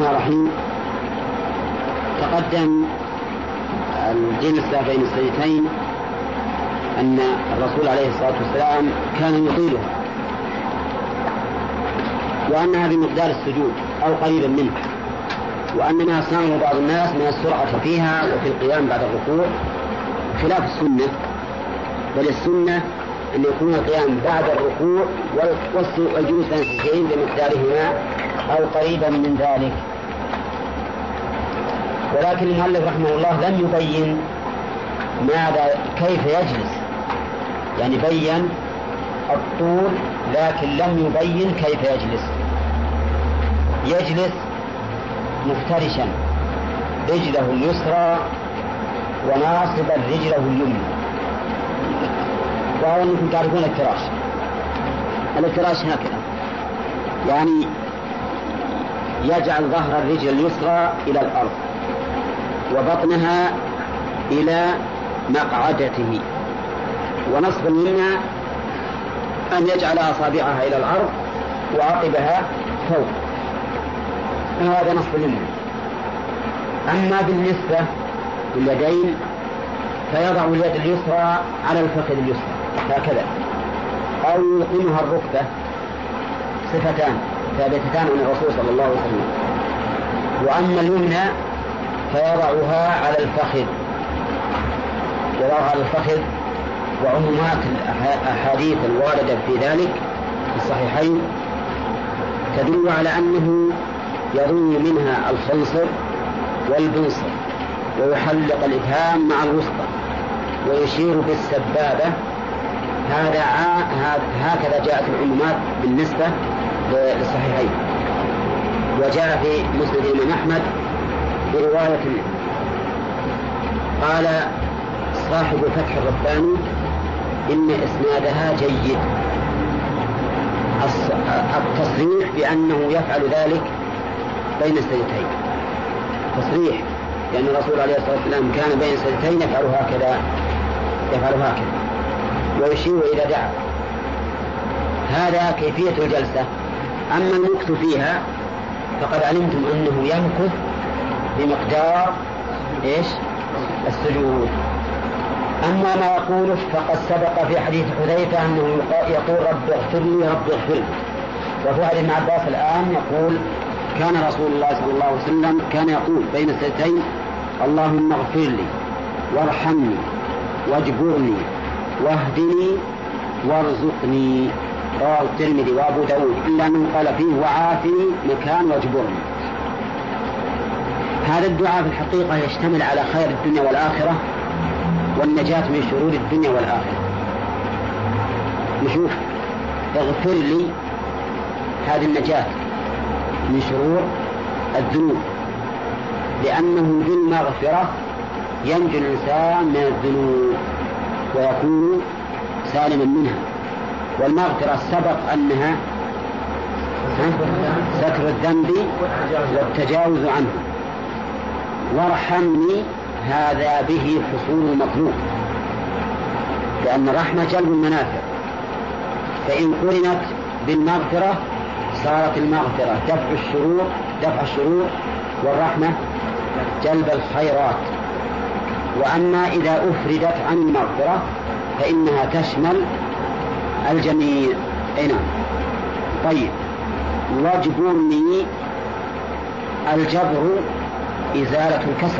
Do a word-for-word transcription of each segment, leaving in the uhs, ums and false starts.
الرحمن الرحيم. تقدم الجلسة بين السجدتين أن الرسول عليه الصلاة والسلام كان يطيلها، وأنها بمقدار السجود أو قريبا منه، وأن ما صنعه بعض الناس من السرعة فيها وفي القيام بعد الركوع خلاف السنة، بل السنة أن يكون القيام بعد الركوع والجلوس بين السجدتين بمقدارهما أو قريبا من ذلك. ولكن المؤلف رحمه الله لم يبين ماذا كيف يجلس، يعني بين الطول لكن لم يبين كيف يجلس. يجلس مفترشا رجله اليسرى وناصبا رجله اليمنى، وهو أنكم تعرفون الافتراش. الافتراش هكذا، يعني يجعل ظهر الرجل اليسرى إلى الأرض وبطنها إلى مقعدته، ونصب اليمنى أن يجعل أصابعها إلى الأرض وعقبها فوق، هذا نصب اليمنى. أما بالنسبة لليدين فيضع اليد اليسرى على الفخذ اليسرى هكذا، أو يلقمها الركبة، صفتان ثابتتان عن الرسول صلى الله عليه وسلم. وأما اليمنى فيضعها على الفخذ، يضعها على الفخذ. وعمومات الأحاديث الواردة في ذلك في الصحيحين تدل على أنه يضم منها الخنصر والبنصر، ويحلق الإبهام مع الوسطى، ويشير بالسبابة. هذا هكذا جاءت العمومات بالنسبة للصحيحين. وجاء في مسند الإمام أحمد برواية قال صاحب فتح الرباني إن إسنادها جيد، التصريح بأنه يفعل ذلك بين السجدتين تصريح، لأن الرسول عليه الصلاة والسلام كان بين السجدتين يفعل هكذا يفعل هكذا ويشير إلى دعوة. هذا كيفية الجلسة. أما المكث فيها فقد علمتم أنه يمكث بمقدار إيش؟ السجود. أما ما يقوله فقد سبق في حديث حذيفة أنه يقول رب اغفر لي رب اغفر لي، وفي حديث ابن عباس الآن يقول كان رسول الله صلى الله عليه وسلم كان يقول بين السجدتين اللهم اغفر لي وارحمني واجبرني واهدني وارزقني، رواه الترمذي وابو داود، إلا أنه قال فيه وعافني مكان واجبرني. هذا الدعاء في الحقيقة يشتمل على خير الدنيا والآخرة والنجاة من شرور الدنيا والآخرة. نشوف اغفر لي، هذه النجاة من شرور الذنوب، لأنه بالمغفرة ينجو الإنسان من الذنوب ويكون سالما منها. والمغفرة سبق أنها ستر الذنب والتجاوز عنه. وارحمني هذا به حصول المطلوب، لأن الرحمة جلب المنافع، فإن قرنت بالمغفرة صارت المغفرة دفع الشرور دفع الشرور والرحمة جلب الخيرات. وأما إذا أفردت عن المغفرة فإنها تشمل الجميع. أين؟ طيب، واجبرني، الجبر إزالة الكسر،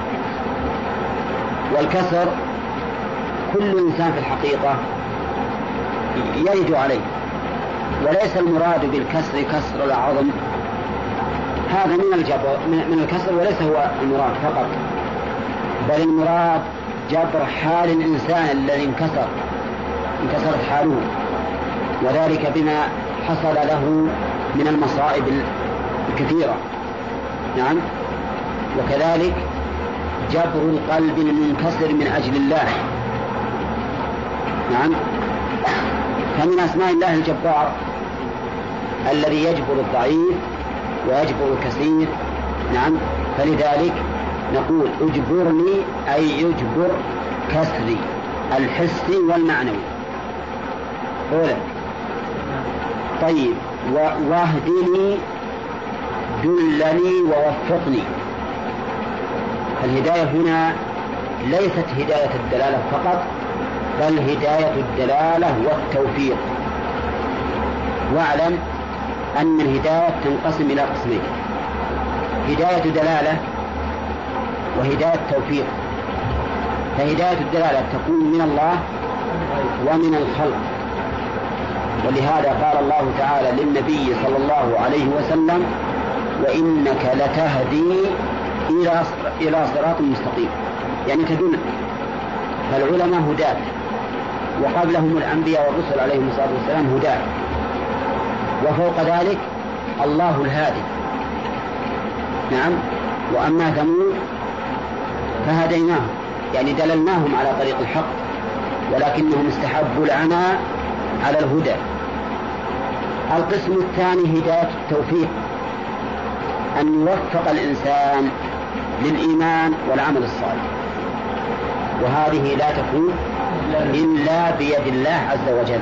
والكسر كل إنسان في الحقيقة يرد عليه، وليس المراد بالكسر كسر العظم، هذا من الجبر من الكسر وليس هو المراد فقط، بل المراد جبر حال الإنسان الذي انكسر انكسرت حاله، وذلك بما حصل له من المصائب الكثيرة. نعم. وكذلك جبر القلب المنكسر من أجل الله. نعم. فمن أسماء الله الجبار الذي يجبر الضعيف ويجبر الكثير. نعم. فلذلك نقول اجبرني أي يجبر كسري الحسي والمعنوي. أولا. طيب، واهدني دلني ووفقني. الهداية هنا ليست هداية الدلالة فقط، بل هداية الدلالة والتوفيق. واعلم أن الهداية تنقسم إلى قسمين: هداية دلالة وهداية توفيق. فهداية الدلالة تكون من الله ومن الخلق، ولهذا قال الله تعالى للنبي صلى الله عليه وسلم: وإنك لتهدي إلى إلى صراط مستقيم، يعني تدل. فالعلماء هداة، وقبلهم الأنبياء والرسل عليهم الصلاة والسلام هداة، وفوق ذلك الله الهادي. نعم. وأما ثمود فهديناهم، يعني دللناهم على طريق الحق، ولكنهم استحبوا العمى على الهدى. القسم الثاني هداية التوفيق، أن يوفق الإنسان للإيمان والعمل الصالح، وهذه لا تكون إلا بيد الله عز وجل،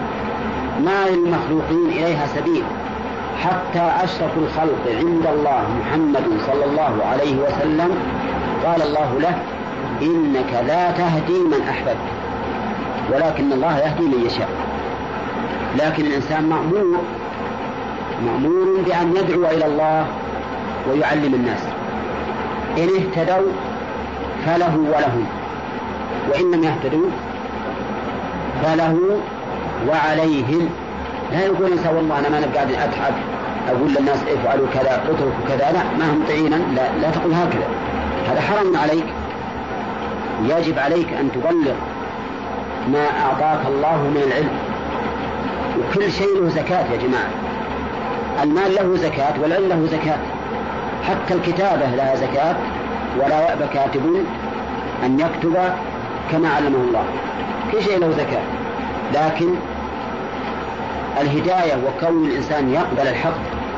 ما للمخلوقين إليها سبيل. حتى أشرف الخلق عند الله محمد صلى الله عليه وسلم قال الله له: إنك لا تهدي من أحببت ولكن الله يهدي من يشاء. لكن الإنسان مأمور مأمور بأن يدعو إلى الله ويعلم الناس. إن اهتدوا فله ولهم، وإن لم يهتدوا فله وعليهم. لا يقول إنسان والله أنا ما نقعد أتعب أقول للناس افعلوا كذا اتركوا كذا، لا، ما هم طعينا، لا, لا تقول هكذا، هذا حرام عليك. يجب عليك أن تبلغ ما أعطاك الله من العلم، وكل شيء له زكاة يا جماعة. المال له زكاة والعلم له زكاة، حتى الكتابة لها زكاة، ولا يأبى كاتب أن يكتب كما علمه الله، كل شيء له زكاة. لكن الهداية وكون الإنسان يقبل الحق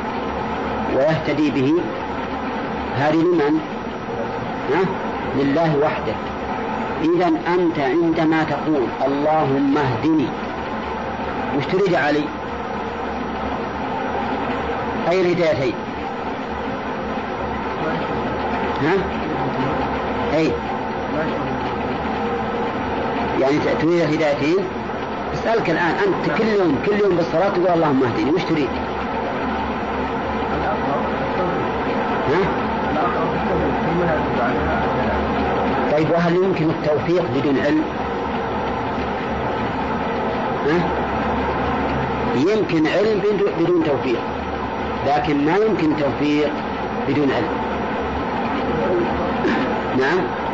ويهتدي به هذه لمن؟ ها؟ لله وحده. إذن أنت عندما تقول اللهم اهدني وش تريد علي؟ أي الهدايتين؟ ها؟ أي يعني تريد الهدايتين؟ أسألك الآن، أنت كل يوم كل يوم بالصلاة تقول اللهم اهدني، وش تريد؟ ها؟ طيب وهل يمكن التوفيق بدون علم؟ ها؟ يمكن علم بدون توفيق، لكن ما يمكن توفيق بدون علم. نعم.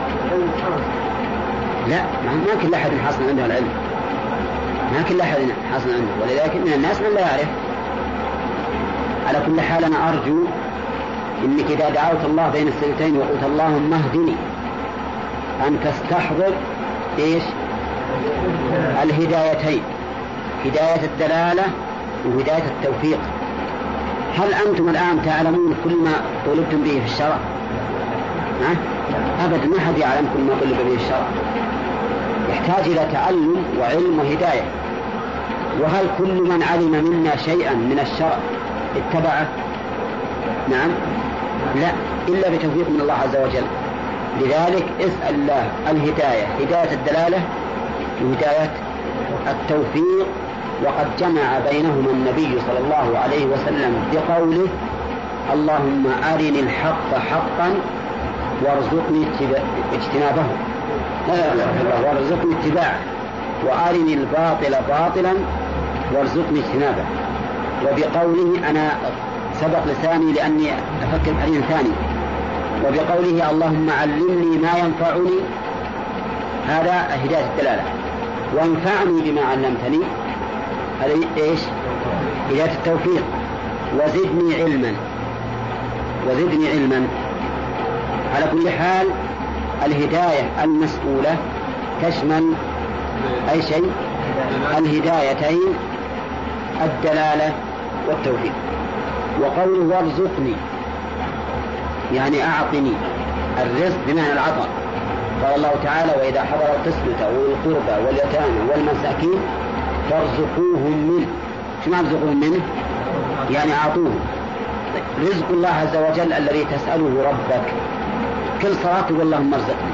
لا، ما كل أحد حاصل عنده العلم، ما كل أحد حاصل عنده، ولذلك من الناس من لا يعرف. على كل حال أنا أرجو إنك إذا دعوت الله بين السجدتين وقلت اللهم اهدني أن تستحضر إيش؟ الهدايتين، هداية الدلالة وهداية التوفيق. هل أنتم الآن تعلمون كل ما طلبتم به في الشرع؟ ها؟ أبدا، ما حد يعلم كل ما طلب به الشرع، يحتاج إلى تعلم وعلم وهداية. وهل كل من علم منا شيئا من الشرع اتبعه؟ نعم، لا، إلا بتوفيق من الله عز وجل. لذلك اسأل الله الهداية، هداية الدلالة وهداية التوفيق. وقد جمع بينهما النبي صلى الله عليه وسلم بقوله اللهم أرني الحق حقا وارزقني اجتنابه، وارزقني اتباعه، وأرني الباطل باطلا وارزقني اجتنابه. وبقوله أنا سبق لساني لأني أفكر حديث ثاني، وبقوله اللهم علمني ما ينفعني، هذا هداية الدلالة. وانفعني بما علمتني، هذا إيش؟ هداية التوفيق. وزدني علما، وزدني علما. على كل حال الهداية المسؤولة تشمل أي شيء؟ الهدايتين، الدلالة والتوفيق. وقوله وارزقني يعني أعطني، الرزق بمعنى العطاء. قال الله تعالى وإذا حضر القسمة والقربى واليتامى والمساكين فارزقوهم منه. شو معنى ارزقوهم منه؟ يعني أعطوهم. رزق الله عز وجل الذي تسأله ربك كل صلاة تقول اللهم ارزقني،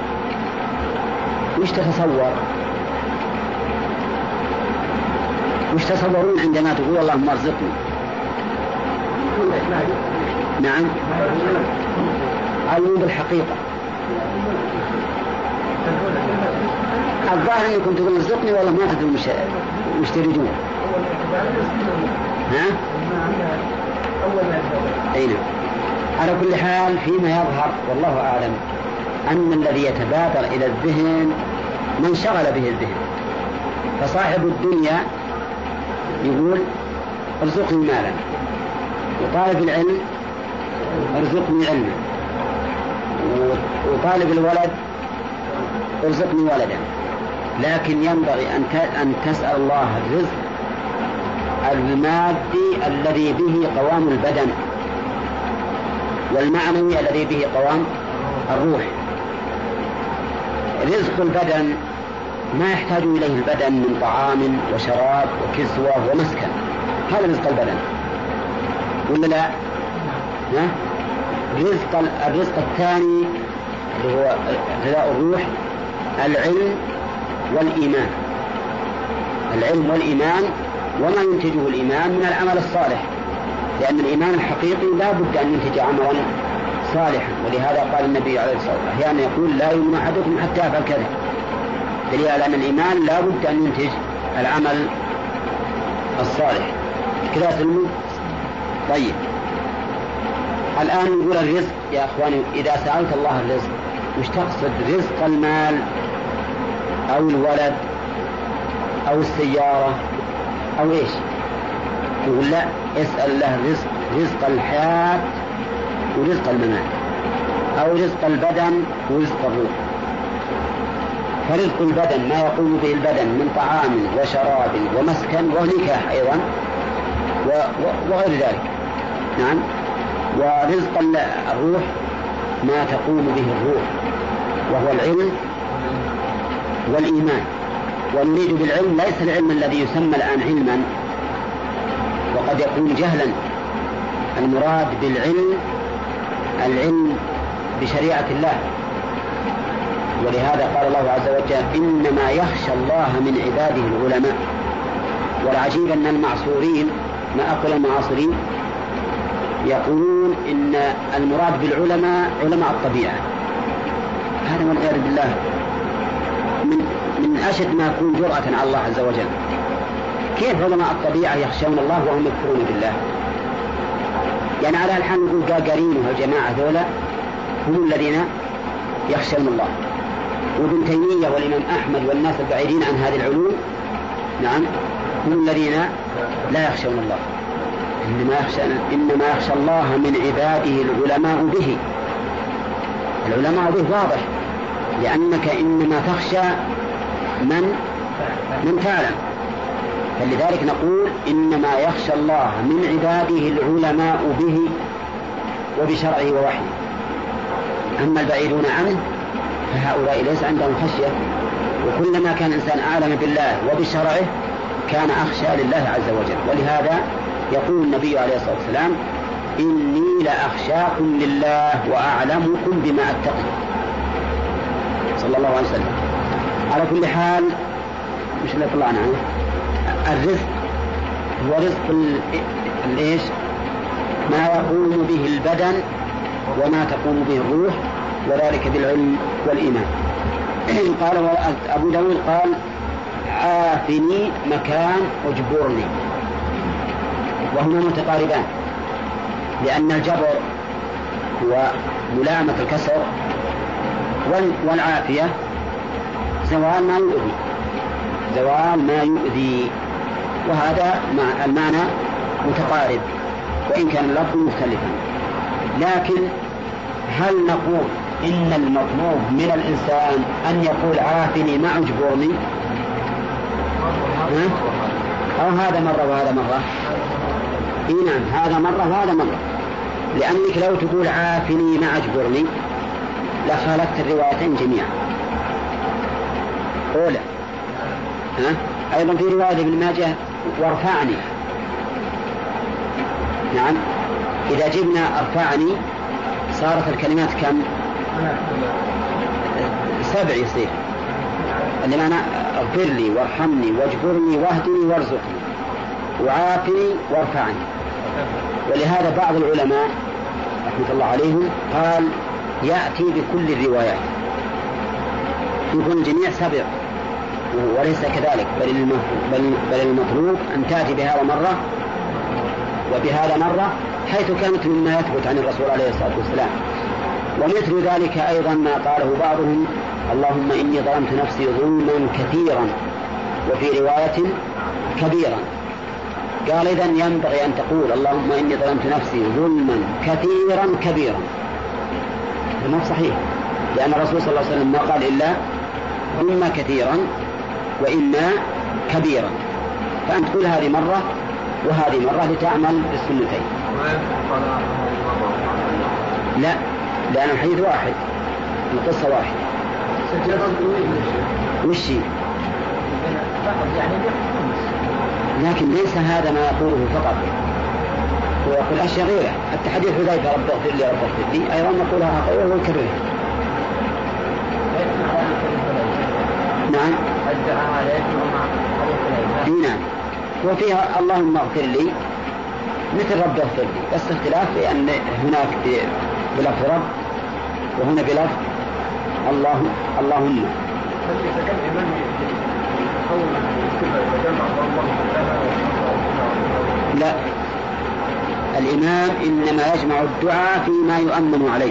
وش تتصور؟ وش تصورون عندما تقول اللهم ارزقني؟ نعم، علموا بالحقيقة. الظاهر انكم تقولون ارزقني والله ما تدرون مش مش تريدون. ها؟ أين؟ على كل حال فيما يظهر والله أعلم أن الذي يتبادر إلى الذهن من شغل به الذهن. فصاحب الدنيا يقول ارزقني مالا، وطالب العلم ارزقني علما، وطالب الولد ارزقني ولدا. لكن ينبغي أن تسأل الله الرزق المادي الذي به قوام البدن، والمعنوي الذي به قوام الروح. رزق البدن ما يحتاج إليه البدن من طعام وشراب وكسوة ومسكن، هذا رزق البدن ولا لا؟ ها؟ رزق الرزق الثاني اللي هو غذاء الروح العلم والإيمان، العلم والإيمان وما ينتجه الإيمان من العمل الصالح، لأن الإيمان الحقيقي لا بد أن ينتج عملا صالحا. ولهذا قال النبي عليه الصلاة والسلام أحيانا يقول لا يؤمن أحدكم حتى يفعل كذا، دليل على أن الإيمان لا بد أن ينتج العمل الصالح. كذا سلموا. طيب الآن نقول الرزق يا أخواني، إذا سألت الله الرزق مش تقصد رزق المال أو الولد أو السيارة أو إيش؟ يقول لا، اسأل الله الرزق، رزق الحياة ورزق الممات، أو رزق البدن ورزق الروح. فرزق البدن ما يقوم به البدن من طعام وشراب ومسكن ونكاح أيضا وغير ذلك. نعم. ورزق الروح ما تقوم به الروح وهو العلم والإيمان. ونريد بالعلم ليس العلم الذي يسمى الآن علما وقد يكون جهلا، المراد بالعلم العلم بشريعة الله. ولهذا قال الله عز وجل إنما يخشى الله من عباده العلماء. والعجيب أن المعصورين ما أقول المعاصرين يقولون إن المراد بالعلماء علماء الطبيعة. هذا والعياذ بالله من من أشد ما يكون جرأة على الله عز وجل. كيف علماء الطبيعة يخشون الله وهم يكفرون بالله؟ يعني على الحال نقول قاقرين وهالجماعة ذولا هم الذين يخشون الله، وابن تيمية والإمام أحمد والناس البعيدين عن هذه العلوم نعم هم الذين لا يخشون الله. إنما يخشى, إنما يخشى الله من عباده العلماء به. العلماء به واضح، لأنك إنما تخشى من من تعلم. فلذلك نقول إنما يخشى الله من عباده العلماء به وبشرعه ووحيه. أما البعيدون عنه فهؤلاء ليس عندهم خشية، وكلما كان الإنسان أعلم بالله وبشرعه كان أخشى لله عز وجل. ولهذا يقول النبي عليه الصلاة والسلام إني لأخشاكم لله وأعلمكم بما أتقي صلى الله عليه وسلم. على كل حال مش اللي طلعنا عنه الرزق هو رزق الإيش ما يقوم به البدن وما تقوم به الروح، وذلك بالعلم والإيمان. قال أبو داود قال عافني مكان اجبرني، وهما متقاربان، لأن الجبر هو ملامة الكسر والعافية زوال ما يؤذي زوال ما يؤذي وهذا مع المعنى متقارب وإن كان اللفظ مختلفا. لكن هل نقول إن المطلوب من الإنسان أن يقول عافني ما أجبرني، أو هذا مرة وهذا مرة؟ إيه نعم، هذا مرة وهذا مرة، لأنك لو تقول عافني ما أجبرني لخالفت الروايتين جميعا. أولى ها؟ أيضا في رواية ابن ماجه وارفعني. نعم إذا جبنا أرفعني صارت الكلمات كم؟ سبع يصير، اللي معنى اغفر لي وارحمني واجبرني واهدني وارزقني وعافني وارفعني. ولهذا بعض العلماء رحمة الله عليهم قال يأتي بكل الروايات، يكون الجميع سبع، وليس كذلك، بل بل المطلوب أن تأتي بهذا مرة وبهذا مرة، حيث كانت مما يثبت عن الرسول عليه الصلاة والسلام. ومثل ذلك أيضا ما قاله بعضهم اللهم إني ظلمت نفسي ظلما كثيرا، وفي رواية كبيرا. قال إذن ينبغي أن تقول اللهم إني ظلمت نفسي ظلما كثيرا كبيرا، ما صحيح، لأن الرسول صلى الله عليه وسلم ما قال إلا إما كثيرا وإما كبيرا، فأنت تقول هذه مرة وهذه مرة لتعمل بالسنتين. لا، لأن الحديث واحد، القصة واحد. وش لكن ليس هذا ما يقوله فقط، هو يقول أشياء غيره، حتى حديث حذيفة رب اغفر لي رب اغفر لي أيضا نقولها غيره ويكررها. نعم نعم، وفيها اللهم اغفر لي مثل رب اغفر لي، بس اختلاف لأن هناك بلفظ رب وهنا بلفظ الله اللهم. لا، الإمام إنما يجمع الدعاء فيما يؤمن عليه،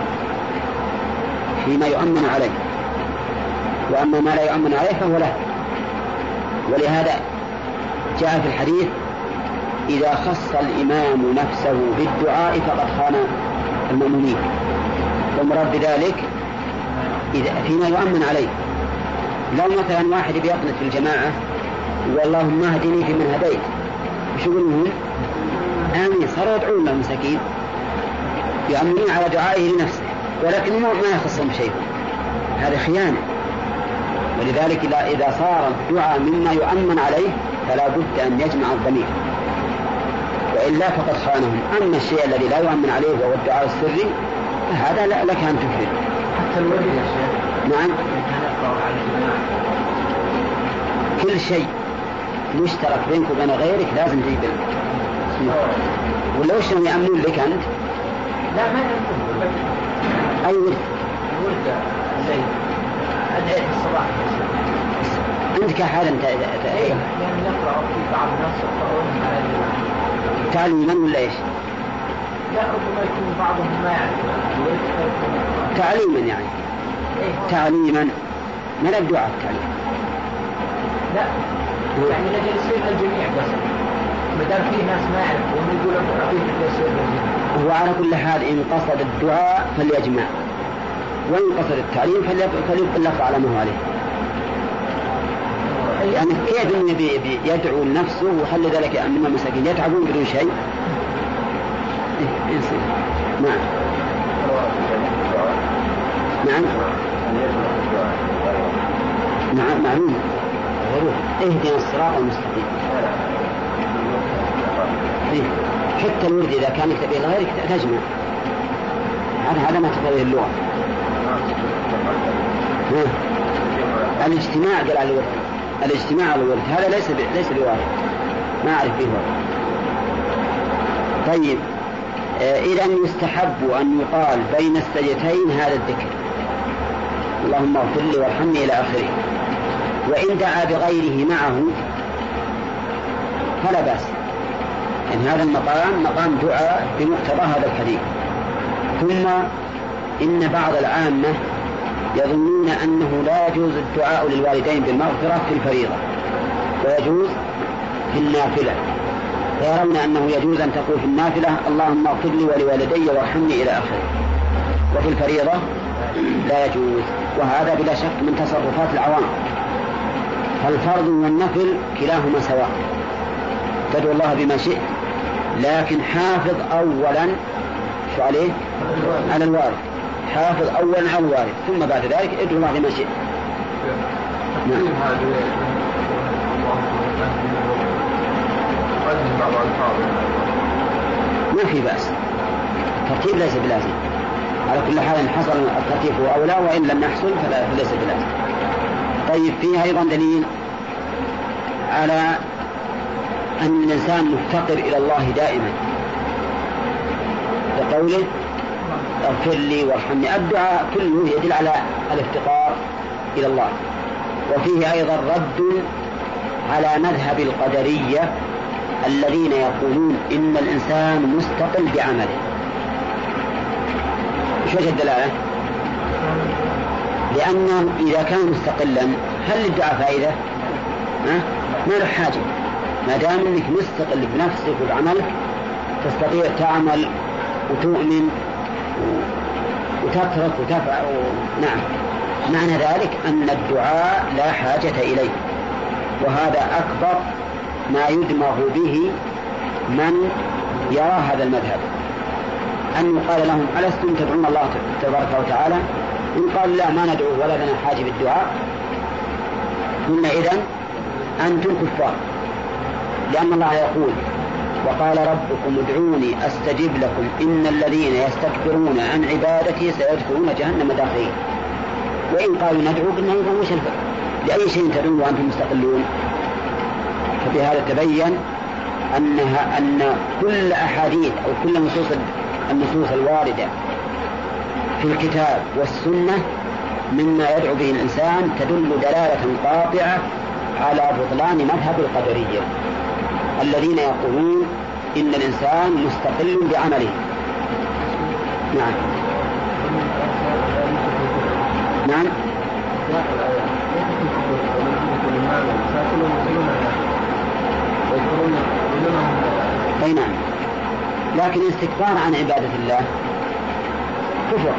فيما يؤمن عليه، وأما ما لا يؤمن عليه فهو له. ولهذا جاء في الحديث إذا خص الإمام نفسه بالدعاء فقد خان المؤمنين، والمراد بذلك إذا فيما يؤمن عليه. لو مثلا واحد بيقنط في الجماعة واللهم اهدني في من هديت، وش يقولون؟ آمين، صاروا يدعون له مساكين يؤمنون على دعائه لنفسه، ولكن ما يخصهم شيء، هذا خيانة. ولذلك إذا صار الدعاء مما يؤمن عليه فلا بد أن يجمع الضمير، وإلا فقد خانهم. أما الشيء الذي لا يؤمن عليه وهو الدعاء السري هذا لا لك أن تفرد. حتى الولد يا شيخ. نعم، كل شيء مشترك بينك وبين غيرك لازم تجيب اسمه، ولا وش هم يأمنون لك أنت؟ لا، ما يأمنون. أي ورد؟ ورد زي أدعية الصباح. أنت كحال أنت يعني نقرأ في بعض الناس يقرؤون على تعليما ولا إيش؟ لا، ربما يكون بعضهم ما يعرف تعليما، يعني إيه؟ تعليما من الدعاء التعليم. لا يعني لجل يصير الجميع، بس مدام فيه ناس ما يعرفون يقول أبيه يصير الجميع. هو على كل حال إن قصد الدعاء فليجمع، وإن قصد التعليم فليبقى اللفظ على ما هو عليه. يعني كيف إنه يدعو لنفسه وحل ذلك أمام المساكين يتعبون بدون شيء؟ نعم نعم نعم معلوم. اهدنا الصراط المستقيم. إيه؟ حتى الورد إذا كان يكتب إلى غيرك تجمع، هذا هذا ما تقضيه اللغة. الاجتماع قال على الورد، الاجتماع على الورد هذا ليس ليس بوارد، ما أعرف به وارد. طيب، آه إذن يستحب أن يقال بين السجدتين هذا الذكر اللهم اغفر لي وارحمني إلى آخره. وإن دعا بغيره معه فلا بأس، إن هذا المقام مقام دعاء بمقتضى هذا الحديث. ثم إن بعض العامة يظنون أنه لا يجوز الدعاء للوالدين بالمغفرة في الفريضة ويجوز في النافلة، ويرون أنه يجوز أن تقول في النافلة اللهم اغفر لي ولوالدي وارحمني إلى آخره، وفي الفريضة لا يجوز. وهذا بلا شك من تصرفات العوام، فالفرض والنفل كلاهما سواء، تدعو الله بما شئت، لكن حافظ أولا شو عليه؟ على الوارث، حافظ أولا على الوارث، ثم بعد ذلك ادعو الله بما شئت. نعم. ما في بأس. الترتيب ليس بلازم. على كل حال إن حصل الترتيب هو أولى، وإن لم يحصل فليس بلازم. طيب فيها أيضا دليل على أن الإنسان مفتقر إلى الله دائما، بقوله اغفر لي وارحمني. الدعاء كله يدل على الافتقار إلى الله. وفيه أيضا رد على مذهب القدرية الذين يقولون إن الإنسان مستقل بعمله. شو وجه الدلالة؟ لأنه إذا كان مستقلا هل للدعاء فائدة؟ أه؟ ما له حاجة، ما دام أنك مستقل بنفسك وبعملك تستطيع تعمل وتؤمن وتترك وتفعل. نعم، معنى ذلك أن الدعاء لا حاجة إليه. وهذا أكبر ما يدمغ به من يرى هذا المذهب، أن يقال لهم ألستم تدعون الله تبارك وتعالى؟ إن قال لا ما ندعو ولا لنا حاجة بالدعاء، قلنا إذن أنتم كفار، لأن الله يقول وقال ربكم ادعوني أستجب لكم إن الذين يستكبرون عن عبادتي سيدخلون جهنم داخلين. وإن قالوا ندعو قلنا إذن وش الفرق؟ لأي شيء تدعون وأنتم مستقلون؟ فبهذا تبين أنها أن كل أحاديث أو كل نصوص النصوص الواردة في الكتاب والسنة مما يدعو به الإنسان تدل دلالة قاطعة على بطلان مذهب القدرية الذين يقولون إن الإنسان مستقل بعمله. نعم نعم أي نعم، لكن الاستكبار عن عبادة الله كفر.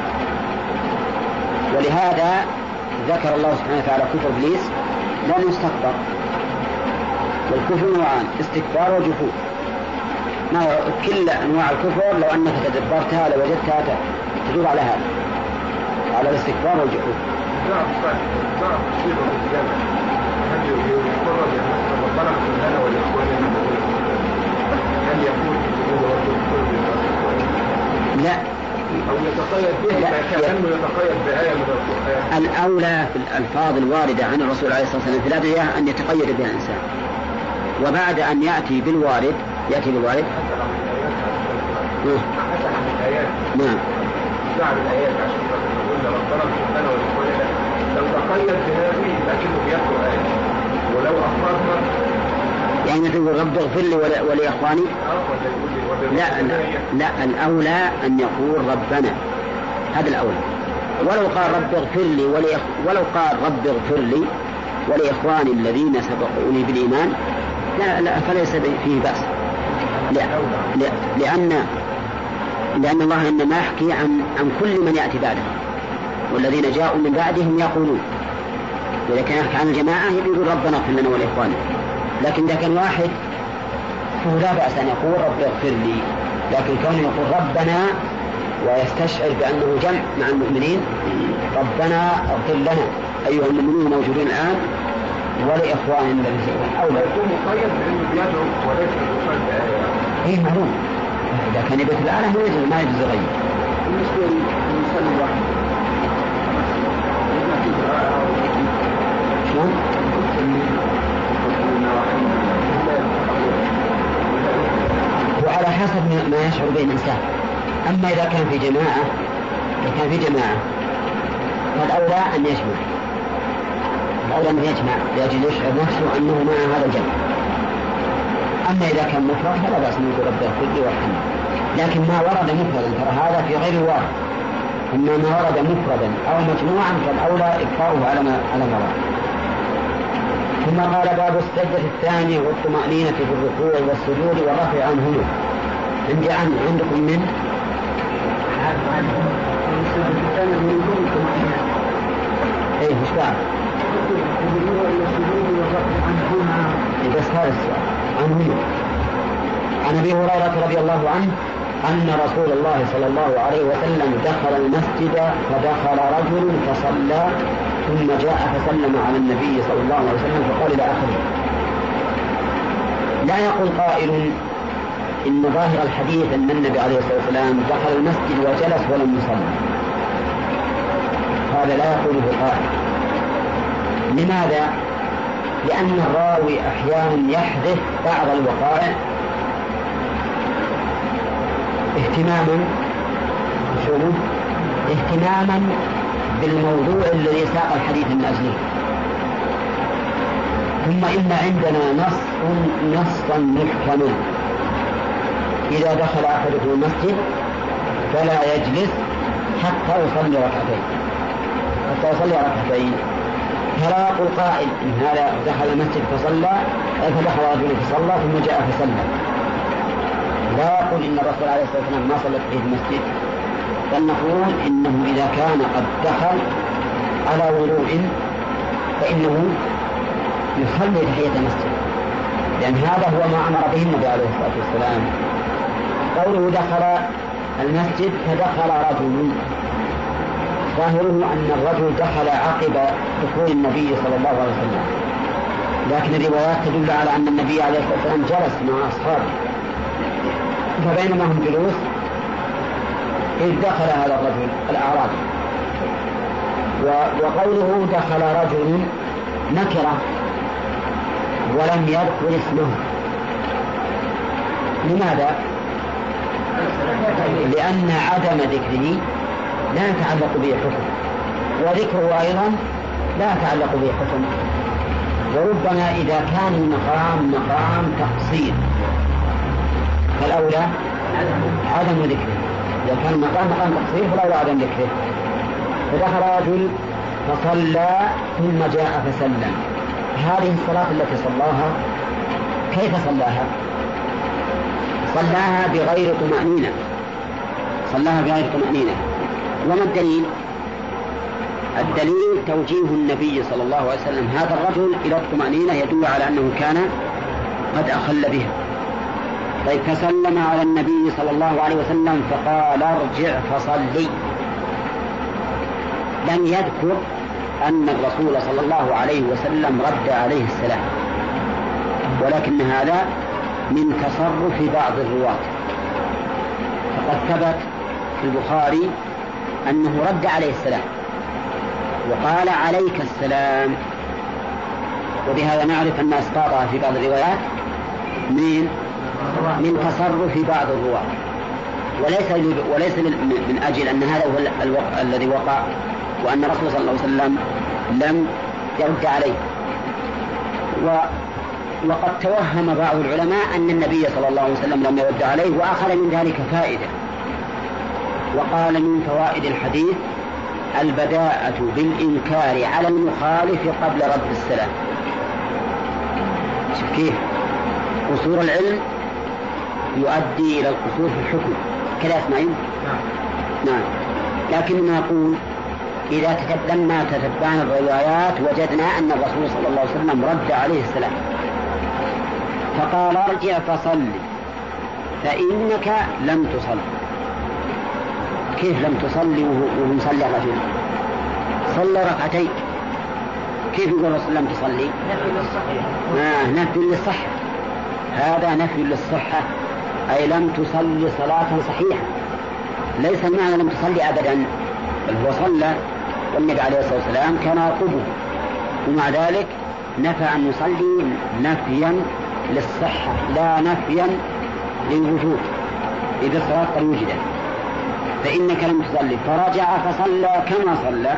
ولهذا ذكر الله سبحانه وتعالى كفر إبليس لم يستكبر. والكفر نوعان، استكبار وجحود. ما كل أنواع الكفر لو أنك تدبرتها لوجدتها تدور على هذا، على الاستكبار والجحود. نعم صحيح. نعم شيء بالجامع هل يقرر ربنا سبحانه وتعالى هل يكون لا أو يتقيد به كأنه يتقيد بآية من القرآن؟ الأولى في الألفاظ الواردة عن الرسول عليه الصلاة والسلام في الأدعية أن يتقيد بها الإنسان، وبعد أن يأتي بالوارد يأتي بالوارد حسن عن الآيات. نعم بعد الآيات عشان قلنا ربنا سبحانه وتعالى لو تقيد بهذه لكنه بيقرأ آية، ولو أفردنا يعني تقول رب اغفر لي ولإخواني. لا لا لا الأولى أن يقول ربنا، هذا الأولى. ولو قال رب اغفر لي ولإخ... ولو قال رب اغفر لي ولإخواني الذين سبقوني بالإيمان لا لا فليس فيه بأس. لا. لا لأن لأن الله إنما يحكي عن عن كل من يأتي بعده، والذين جاءوا من بعدهم يقولون. وإذا كان يحكي عن الجماعة يقول ربنا اغفر لنا ولإخواننا. لكن إذا كان واحد فهو لا بأس أن يقول رب اغفر لي، لكن كونه يقول ربنا ويستشعر بأنه جمع مع المؤمنين، ربنا اغفر لنا أيها المؤمنون موجودين الآن ولإخواننا الذين سبقونا. أو لا يكون مقيد بأنه بيدعو وليس مقيد بآية. إيه معلوم، إذا كان يبيت الآلة ما يجوز ما يجوز غير. بالنسبة للمصلي الواحد شلون؟ وعلى حسب ما يشعر به الإنسان. أما إذا كان في جماعة إذا كان في جماعة فالأولى أن يجمع، الأولى أن يجمع لأجل يشعر نفسه أنه مع هذا الجمع. أما إذا كان مفرد فلا بأس أن يقول رب اغفر لي وارحمني. لكن ما ورد مفردا ترى هذا في غير الوارد، أما ما ورد مفردا أو مجموعا فالأولى إكفاره على ما على ما ورد. ثم قال باب السجدة الثانية والطمأنينة في الركوع والسجود والرفع عنهما. عندي عن عندكم من ايه مش بعد بس هذا السؤال عنهما. عن ابي هريرة رضي الله عنه أن رسول الله صلى الله عليه وسلم دخل المسجد فدخل رجل فصلى ثم جاء فسلم على النبي صلى الله عليه وسلم فقال إلى آخره. لا يقول قائل إن ظاهر الحديث أن النبي عليه الصلاة والسلام دخل المسجد وجلس ولم يصلي، هذا لا يقوله قائل. لماذا؟ لأن الراوي أحيانا يحدث بعض الوقائع اهتماما شنو؟ اهتماما بالموضوع الذي ساق الحديث من أجله. ثم إن عندنا نص نصا محكما: إذا دخل أحدكم المسجد فلا يجلس حتى يصلي ركعتين حتى يصلي ركعتين. فلا يقول قائل إن هذا دخل المسجد فصلى فدخل رجل فصلى ثم جاء فصلى، لا يقول إن الرسول عليه الصلاة والسلام ما صلى في المسجد، بل نقول إنه إذا كان قد دخل على وضوء فإنه يصلي تحية المسجد، لأن هذا هو ما أمر به النبي عليه الصلاة والسلام. قوله دخل المسجد فدخل رجل، ظاهره أن الرجل دخل عقب دخول النبي صلى الله عليه وسلم، لكن الروايات تدل على أن النبي عليه الصلاة والسلام جلس مع أصحابه، فبينما هم جلوس إذ دخل هذا الرجل الأعرابي. وقوله دخل رجل نكرة ولم يذكر اسمه، لماذا؟ لأن عدم ذكره لا يتعلق به حكم، وذكره أيضا لا يتعلق به حكم. وربما إذا كان المقام مقام تقصير فالأولى عدم ذكره، إذا كان المقام مقام تقصير فالأولى عدم ذكره. فدخل رجل فصلى ثم جاء فسلم. هذه الصلاة التي صلاها كيف صلاها؟ صلاها بغير طمأنينة، صلاها بغير طمأنينة. وما الدليل؟ الدليل توجيه النبي صلى الله عليه وسلم هذا الرجل إلى الطمأنينة يدل على أنه كان قد أخل بها. طيب، فسلم على النبي صلى الله عليه وسلم فقال ارجع فصلي. لم يذكر أن الرسول صلى الله عليه وسلم رد عليه السلام، ولكن هذا من تصرف بعض الرواة. فقد ثبت في البخاري أنه رد عليه السلام وقال عليك السلام، وبهذا نعرف أن أسقاطها في بعض الروايات من من تصرف بعض الرواة، وليس وليس من أجل أن هذا هو الوقع الذي وقع وأن الرسول صلى الله عليه وسلم لم يرد عليه. و وقد توهم بعض العلماء أن النبي صلى الله عليه وسلم لم يرد عليه، وأخذ من ذلك فائدة، وقال من فوائد الحديث البداءة بالإنكار على المخالف قبل رد السلام. شوف كيف قصور العلم يؤدي إلى القصور في الحكم، كذا اسمعين؟ نعم. لكن نقول إذا لما تتبعنا الروايات وجدنا أن الرسول صلى الله عليه وسلم رد عليه السلام فقال ارجع فصل فإنك لم تصل. كيف لم تصلي وهو مصلي الرجل؟ صلى ركعتين، كيف يقول الرسول لم تصلي؟ نفي للصحة. آه نفي للصحة، هذا نفي للصحة، أي لم تصلي صلاة صحيحة. ليس المعنى لم تصلي أبدا، بل هو صلى والنبي عليه الصلاة والسلام كان يرقبه، ومع ذلك نفى أن يصلي نفيا للصحة لا نفيا للوجود، إذا الصلاة قد وجدت. فإنك لم تصلي، فرجع فصلى كما صلى،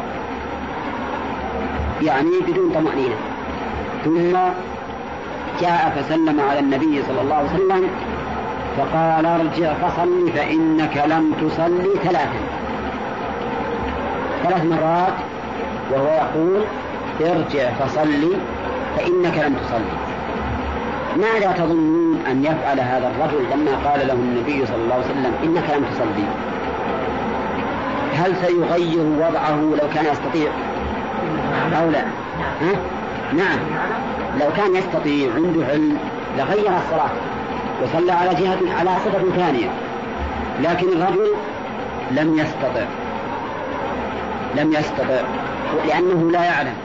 يعني بدون طمأنينة، ثم جاء فسلم على النبي صلى الله عليه وسلم فقال ارجع فصلي فإنك لم تصلي ثلاثا، ثلاث مرات، وهو يقول ارجع فصلي فإنك لم تصلي. ماذا تظنون أن يفعل هذا الرجل لما قال له النبي صلى الله عليه وسلم إنك لم تصلي؟ هل سيغير وضعه لو كان يستطيع أو لا؟ ها؟ نعم، لو كان يستطيع عنده علم لغير الصلاة وصلى على جهة على صفة ثانية، لكن الرجل لم يستطع لم يستطع لأنه لا يعلم.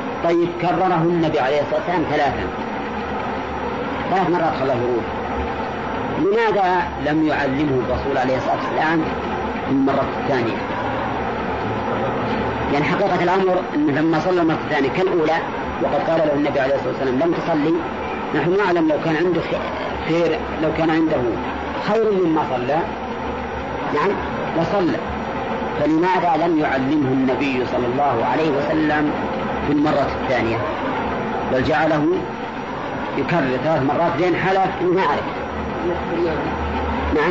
طيب، كرره النبي عليه الصلاة والسلام ثلاثا، ثلاث مرات خلاه يروح، لماذا لم يعلمه الرسول عليه الصلاة والسلام المرة الثانية؟ يعني حقيقة الأمر أنه لما صلى المرة الثانية كالأولى وقد قال له النبي عليه الصلاة والسلام لم تصلي، نحن نعلم لو كان عنده خير، لو كان عنده خير مما صلى نعم وصلى، فلماذا لم يعلمه النبي صلى الله عليه وسلم في المرة الثانية بل جعله يكرر ثلاث مرات لين حلف إنه ما عرف؟ نعم.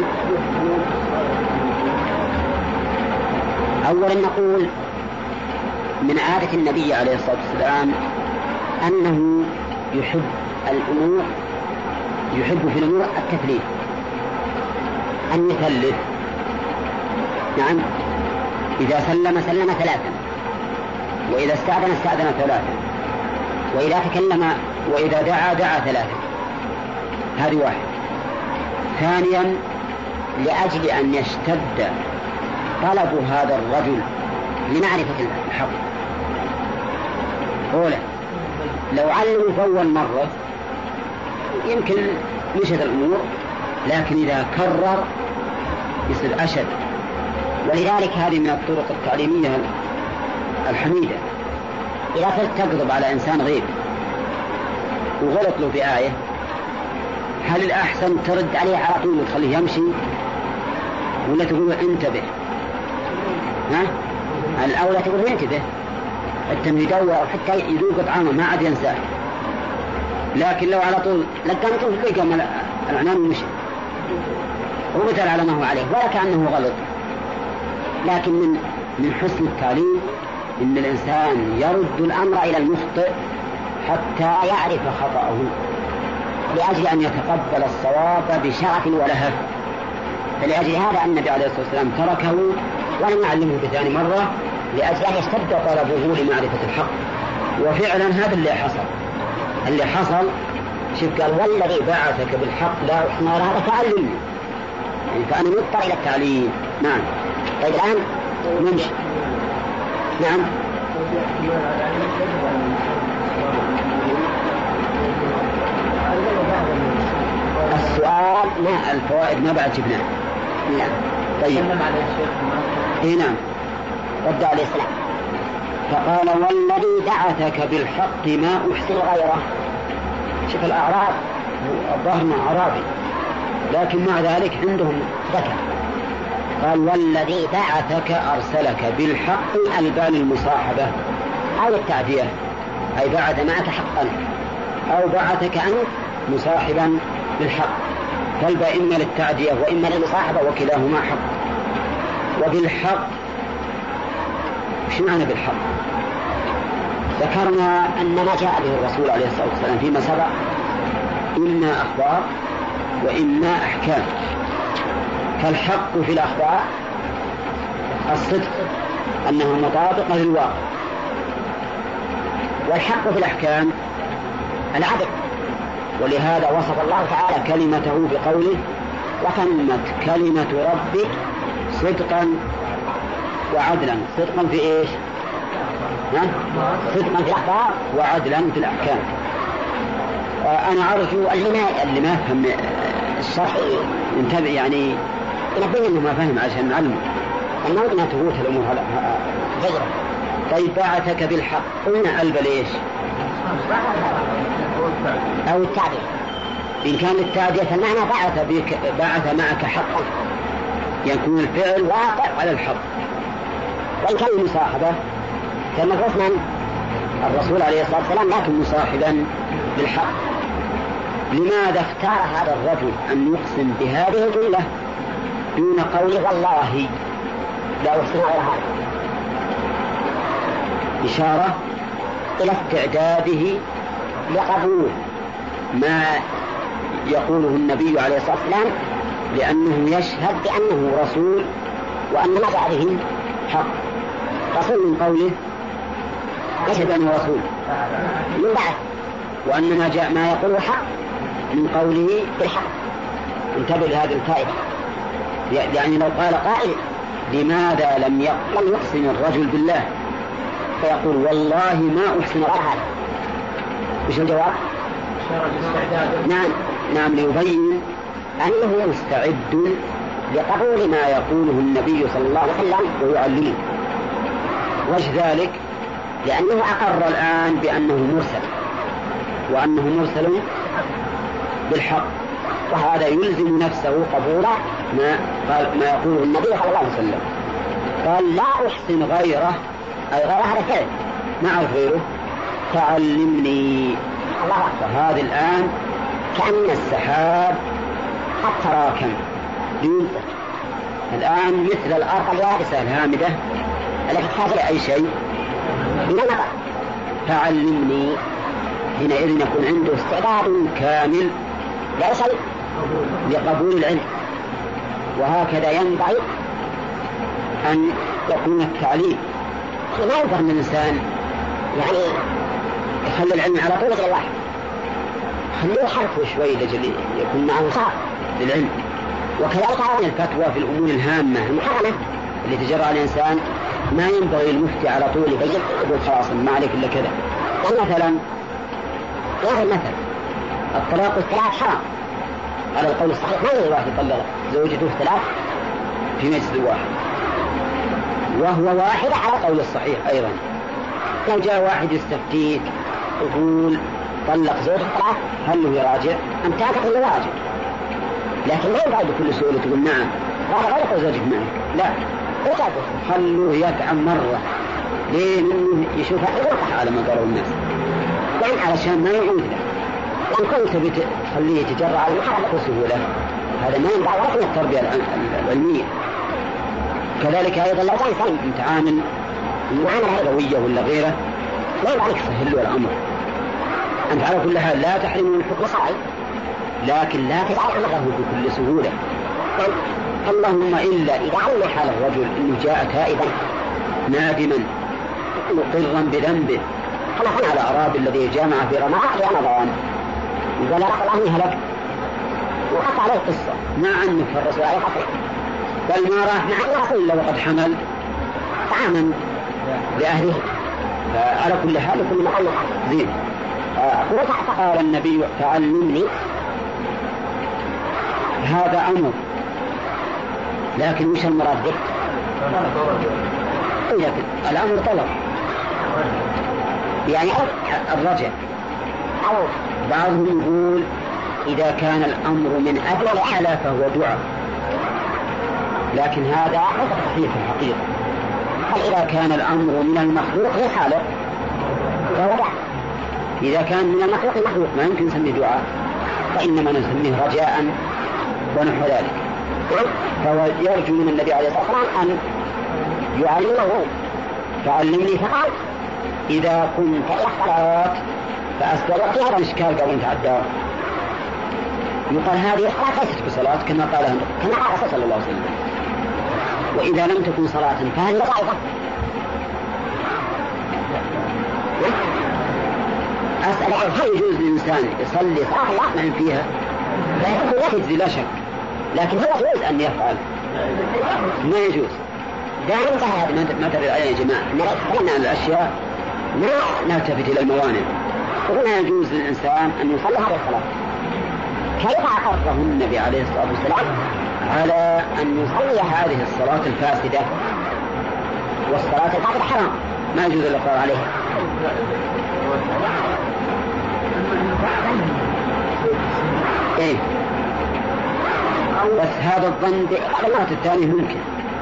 أولا نقول من عادة النبي عليه الصلاة والسلام أنه يحب الأمور، يحب في الأمور التثليث، أن يثلث. نعم، إذا سلم سلم ثلاثا، وإذا استأذن استأذن ثلاثا، وإذا تكلم وإذا دعا دعا ثلاثا. هذه واحد. ثانيا لأجل أن يشتد طلب هذا الرجل لمعرفة الحق. أولا لو علموا فأول مرة يمكن مشت الأمور، لكن إذا كرر يصير أشد. ولذلك هذه من الطرق التعليمية الحميدة. إذا صرت تقضب على إنسان غير وغلط له بآية، هل الأحسن ترد عليه على طول وتخليه يمشي، ولا تقول انتبه؟ ها؟ الأولى تقول انتبه، التم يدور حتى يذوق طعامه ما عاد ينساه. لكن لو على طول لقمته لقم العنان ومشي وبتل على ما هو عليه ولا كأنه غلط. لكن من من حسن التعليم إن الإنسان يرد الأمر إلى المخطئ حتى يعرف خطأه، لأجل أن يتقبل الصواب بشرف ولهف. فلأجل هذا النبي عليه الصلاة والسلام تركه ولم يعلمه بثاني مرة، لأجل أن يشتد طلبه لمعرفة الحق. وفعلا هذا اللي حصل اللي حصل شوف، قال والذي بعثك بالحق لا أحصي غير هذا فعلمني، يعني فأنا مضطر إلى التعليم. نعم. طيب الآن نمشي. نعم. السؤال ما الفوائد ما بعد جبناه. لا. طيب. إيه نعم. رد عليه السلام فقال والذي بعثك بالحق ما أحسن غيره. شوف الأعراب الظاهر أعرابي لكن مع ذلك عندهم ذكر. قال والذي بعثك أرسلك بالحق البان المصاحبة أو التعدية، أي بعث معك حقا أو بعثك أنت مصاحبا بالحق، فالباء إما للتعدية وإما للمصاحبة وكلاهما حق. وبالحق وش معنى بالحق؟ ذكرنا أن ما جاء به الرسول عليه الصلاة والسلام فيما سبق إما أخبار وإما أحكام. فالحق في الأخبار الصدق أنها مطابقة للواقع، والحق في الأحكام العدل. ولهذا وصف الله تعالى كلمته بقوله وتمت كلمة ربك صدقا وعدلا. صدقا في إيش؟ صدقا في الأخبار وعدلا في الأحكام. أنا أرجو اللي ما يفهم الشرح ينتبه، يعني ينبه إنه ما فهم عشان نعلمه الموت ما تفوت الأمور غيره. طيب بعثك بالحق قلنا ألب ليش؟ أو التعبير إن كان التعبير فالمعنى بعث, بك بعث معك حقا، يكون الفعل واقع على الحق. وإن كان المصاحبة فالمفروض من الرسول عليه الصلاة والسلام لكن مصاحبا بالحق. لماذا اختار هذا الرجل أن يقسم بهذه الجملة دون قوله والله لا أحسن غير هذا؟ إشارة إلى استعداده لقبول ما يقوله النبي عليه الصلاة والسلام، لأنه يشهد بأنه رسول وأن ما جاء به حق. رسول من قوله يشهد أنه رسول من بعد، وأن ما جاء ما يقوله حق من قوله بالحق. انتبه لهذه الفائدة. يعني لو قال قائل لماذا لم يقسم الرجل بالله فيقول والله ما أحسن غير هذا، وش الجواب؟ نعم نعم ليبين أنه مستعد لقبول ما يقوله النبي صلى الله عليه وسلم ويعلمه. وجه ذلك لأنه أقر الآن بأنه مرسل وأنه مرسل بالحق، وهذا يلزم نفسه قبول ما, ما يقوله النبي صلى الله عليه وسلم. قال لا أحسن غيره، أي غير هذا فعل ما أعرف غيره، تعلمني. الله أكبر. هذا الآن كأن السحاب قد تراكم لينفق الآن مثل الأرض اليابسة الهامدة التي تحتاج أي شيء من المطر. تعلمني حينئذ يكون عنده استعداد كامل ليس لقبول العلم. وهكذا ينبغي أن يكون التعليم. ما ينبغي أن الإنسان يعني يخلي العلم على طول رجل واحد، خليه يحرفه شوي لجل يكون معه صار للعلم. وكذلك عن الفتوى في الأمور الهامة المحرمة اللي تجرى الإنسان ما ينبغي المفتي على طول يبين يقول خلاص ما عليك إلا كذا. يعني مثلا ياخذ مثل الطلاق والثلاث حرام على القول الصحيح، ما يجوز واحد يطلق زوجته ثلاث في مجلس واحد، وهو واحد على القول الصحيح أيضا. لو جاء واحد يستفتيك يقول طلق زوجته ثلاث هل هو يراجع؟ أنت تعتقد أنه راجع، لكن ما ينبغي بكل سهولة تقول نعم هذا غير زوجك معك، لا خلوه يتعب مرة لين إنه يشوفها يوقع على ما قالوا الناس، يعني علشان ما يعود له. إن كنت بتخليه يتجرع على المحرم بسهولة هذا ما ينبغي ولا من التربية العلمية. كذلك أيضا لو كان إنسان متعامل معاملة ربوية ولا غيره ما ينبغي عليك تسهل له الأمر. أنت على كل حال لا تحرم من الحكم الشرعي، لكن لا تجعل أمره بكل سهولة. يعني اللهم إلا إذا علم حال الرجل إنه جاء تائبا نادما مقرا بذنبه كما كان على أعراب الذي جامع في رمضان وقال لا الله إني هلكت وحط عليه قصة ما عنه فالرسول عليه قصة بل ما راح مع رسول الله وقد حمل طعاما لأهله. فعلى كل حال كل محل زين. فقال النبي تعلمني، هذا أمر، لكن مش المراد به الأمر طلب، يعني الرجع. بعضهم يقول إذا كان الأمر من أجل الأعلى فهو دعاء، لكن هذا صحيح في الحقيقة. هل إذا كان الأمر من المخلوق غير خالق فهو دعاء؟ إذا كان من المخلوق المخلوق ما يمكن نسميه دعاء، فإنما نسميه رجاء ونحو ذلك. فهو يرجو من النبي عليه الصلاة والسلام أن يعلمه تعلمني. فقال إذا كنت إلى الصلاة فأستطيع. في هذا الإشكال قبل تعدى يقال هذه الصلاة ليست بصلاة كما قال كما قال الرسول صلى الله عليه وسلم، وإذا لم تكن صلاة فهل ضعيفة؟ أسأل هل يجوز للإنسان يصلي صلاة الله ما فيها لا تجزي لا شك، لكن هل يجوز أن يفعل؟ ما يجوز. دائما انتهى ما تدري عليه يا جماعة نحن الأشياء ما نلتفت إلى الموانع. وهنا يجوز للإنسان أن يصلي هذه الصلاة. كيف أقره النبي عليه الصلاة والسلام على أن يصلي هذه الصلاة الفاسدة؟ والصلاة الفاسدة حرام ما يجوز الإقرار عليها. إيه بس هذا الظن بالمرة الثانية ممكن،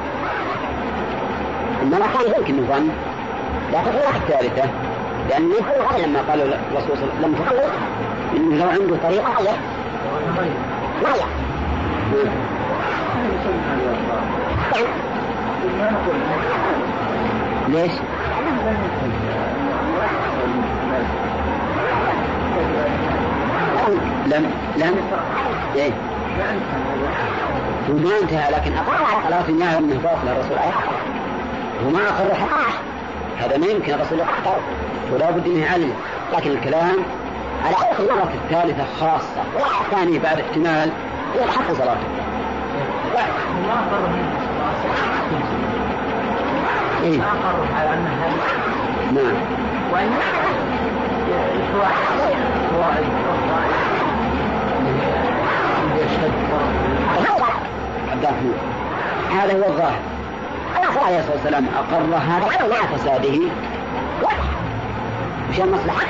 المرة الثانية ممكن الظن، لكن في المرة الثالثة لأن يقول غير لما قالوا الرسول صلى الله عليه وسلم لم تخلص إنه لو عنده طريقة غير ما هي ليش؟ لم لم إيه وما انتهى، لكن أقر على خلاص إنها من فوق للرسول عليه وما أقر حقاش، هذا ما يمكن الرسول يقر ولا بد أن يعلم. لكن الكلام على أخذ المرة الثالثة خاصة والثانية بعد احتمال يلحق صلاته. ما أقر إيه ما أقر على أنها نعم وإن يشتد عبد هذا هو الظاهر. الله عليه الصلاة والسلام أقر هذا مع فساده وش المصلحة؟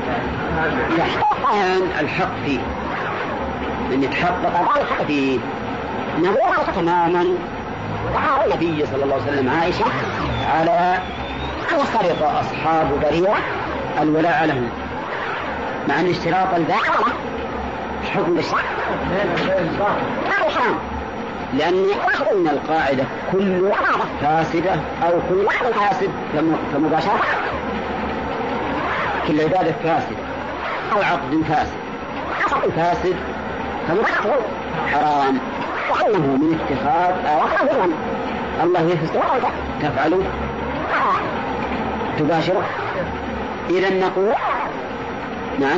يحقق الحق فيه أن يتحقق الحق فيه نظرة تماما. وقال النبي صلى الله عليه وسلم عائشة على أن يشترط أصحاب بريرة الولاء لهم مع أن اشتراط الباع مش حكم بالشرع هذا حرام، لأن أن القاعدة كل فاسدة أو كل فاسد فمباشرة كل عبادة فاسدة أو عقد فاسد عقد فاسد فمباشرة حرام، وأنه من اتخاذ آيات الله يفسد تفعله تباشره. إذا نقول نعم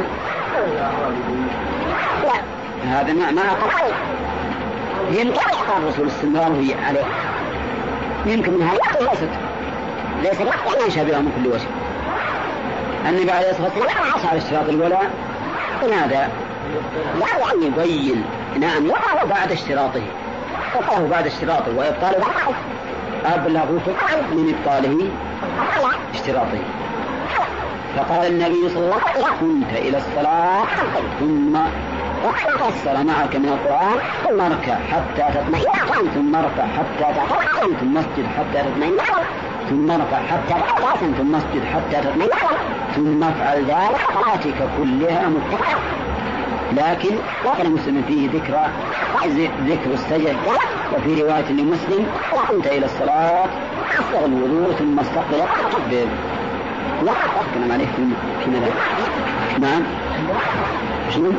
لا هذا ما ما أقل يمكن يقال الرسول استمراره عليه يمكن من هذه ليست ليست يعني شابهة من كل وجه. النبي عليه الصلاة والسلام عاش على اشتراط الولاء لماذا؟ يعني يبين نعم يقال بعد اشتراطه وقاله بعد اشتراطه وإبطاله أبلغ من إبطاله اشتراطه. فقال النبي صلى الله عليه وسلم كنت إلى الصلاة ثم وقرأ الصلاة معك من القرآن ثم اركع حتى تطمئن ثم اركع حتى تطمئن ثم اسجد حتى تطمئن ثم اركع حتى تطمئن ثم اسجد حتى تطمئن ثم افعل ذلك صلاتك كلها متقنة. لكن وكان مسلم فيه ذكر ذكر السجد، وفي رواية لمسلم كنت إلى الصلاة أصغر الوضوء ثم استقبل التكبير. لا أتكلم عليه في ماذا؟ نعم شنو؟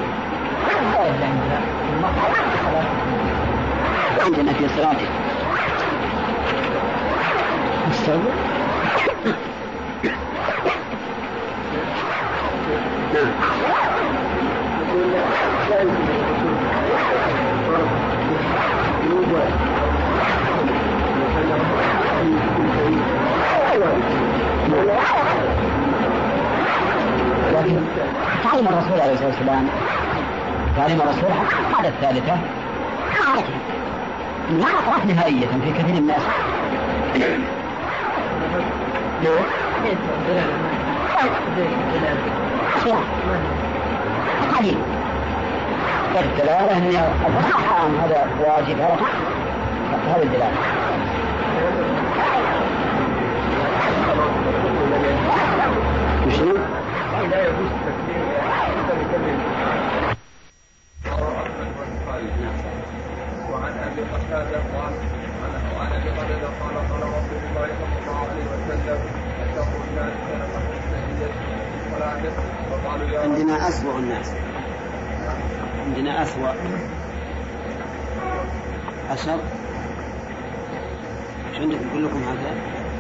عندنا في صلاته استوى نعم لكن تعلم الرسول عليه الصلاة والسلام تعلم الرسول هذا الثالثة لا أطرح نهائية في كثير من الناس. قليل الدلالة أن الحرام هذا واجب هذا الدلالة مشنو؟ لا يجوز تكليم وعن أبي قتادة قال وعن أبي قتادة قال قال رسول الله صلى الله عليه وسلم اتقوا الناس سنة السيدة ولا تسأل فقالوا يا عندنا أسوأ الناس عندنا أسوأ أشر شو عندكم كلكم هذا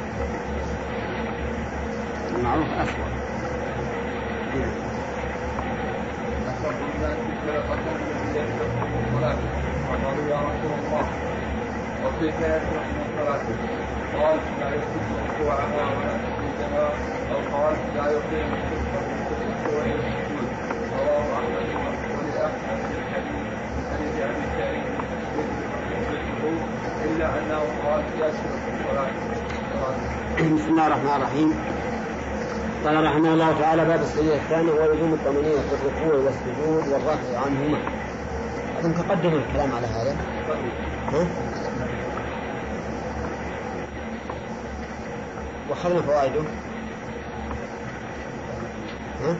المعروف أسوأ أسر الناس سرقة الذي يسرق الصلاة فقالوا يا رسول الله وكيف يسرق الصلاة قال لا يسرق ركوعها ولا تسجدها أو قال لا يقيم الشرك ويسجد ويسجد رواه أحمد ولأحمد الحديث حديث أبي سعيد إلا أنه قال يسرق الصلاة. بسم الله الرحمن الرحيم. قال رحمه الله تعالى باب السجود الثاني ولزوم الطمأنينة في الركوع والسجود والرفع عنهما. أظن تقدم الكلام على هذا. ها؟ وأخذنا فوائده. ها؟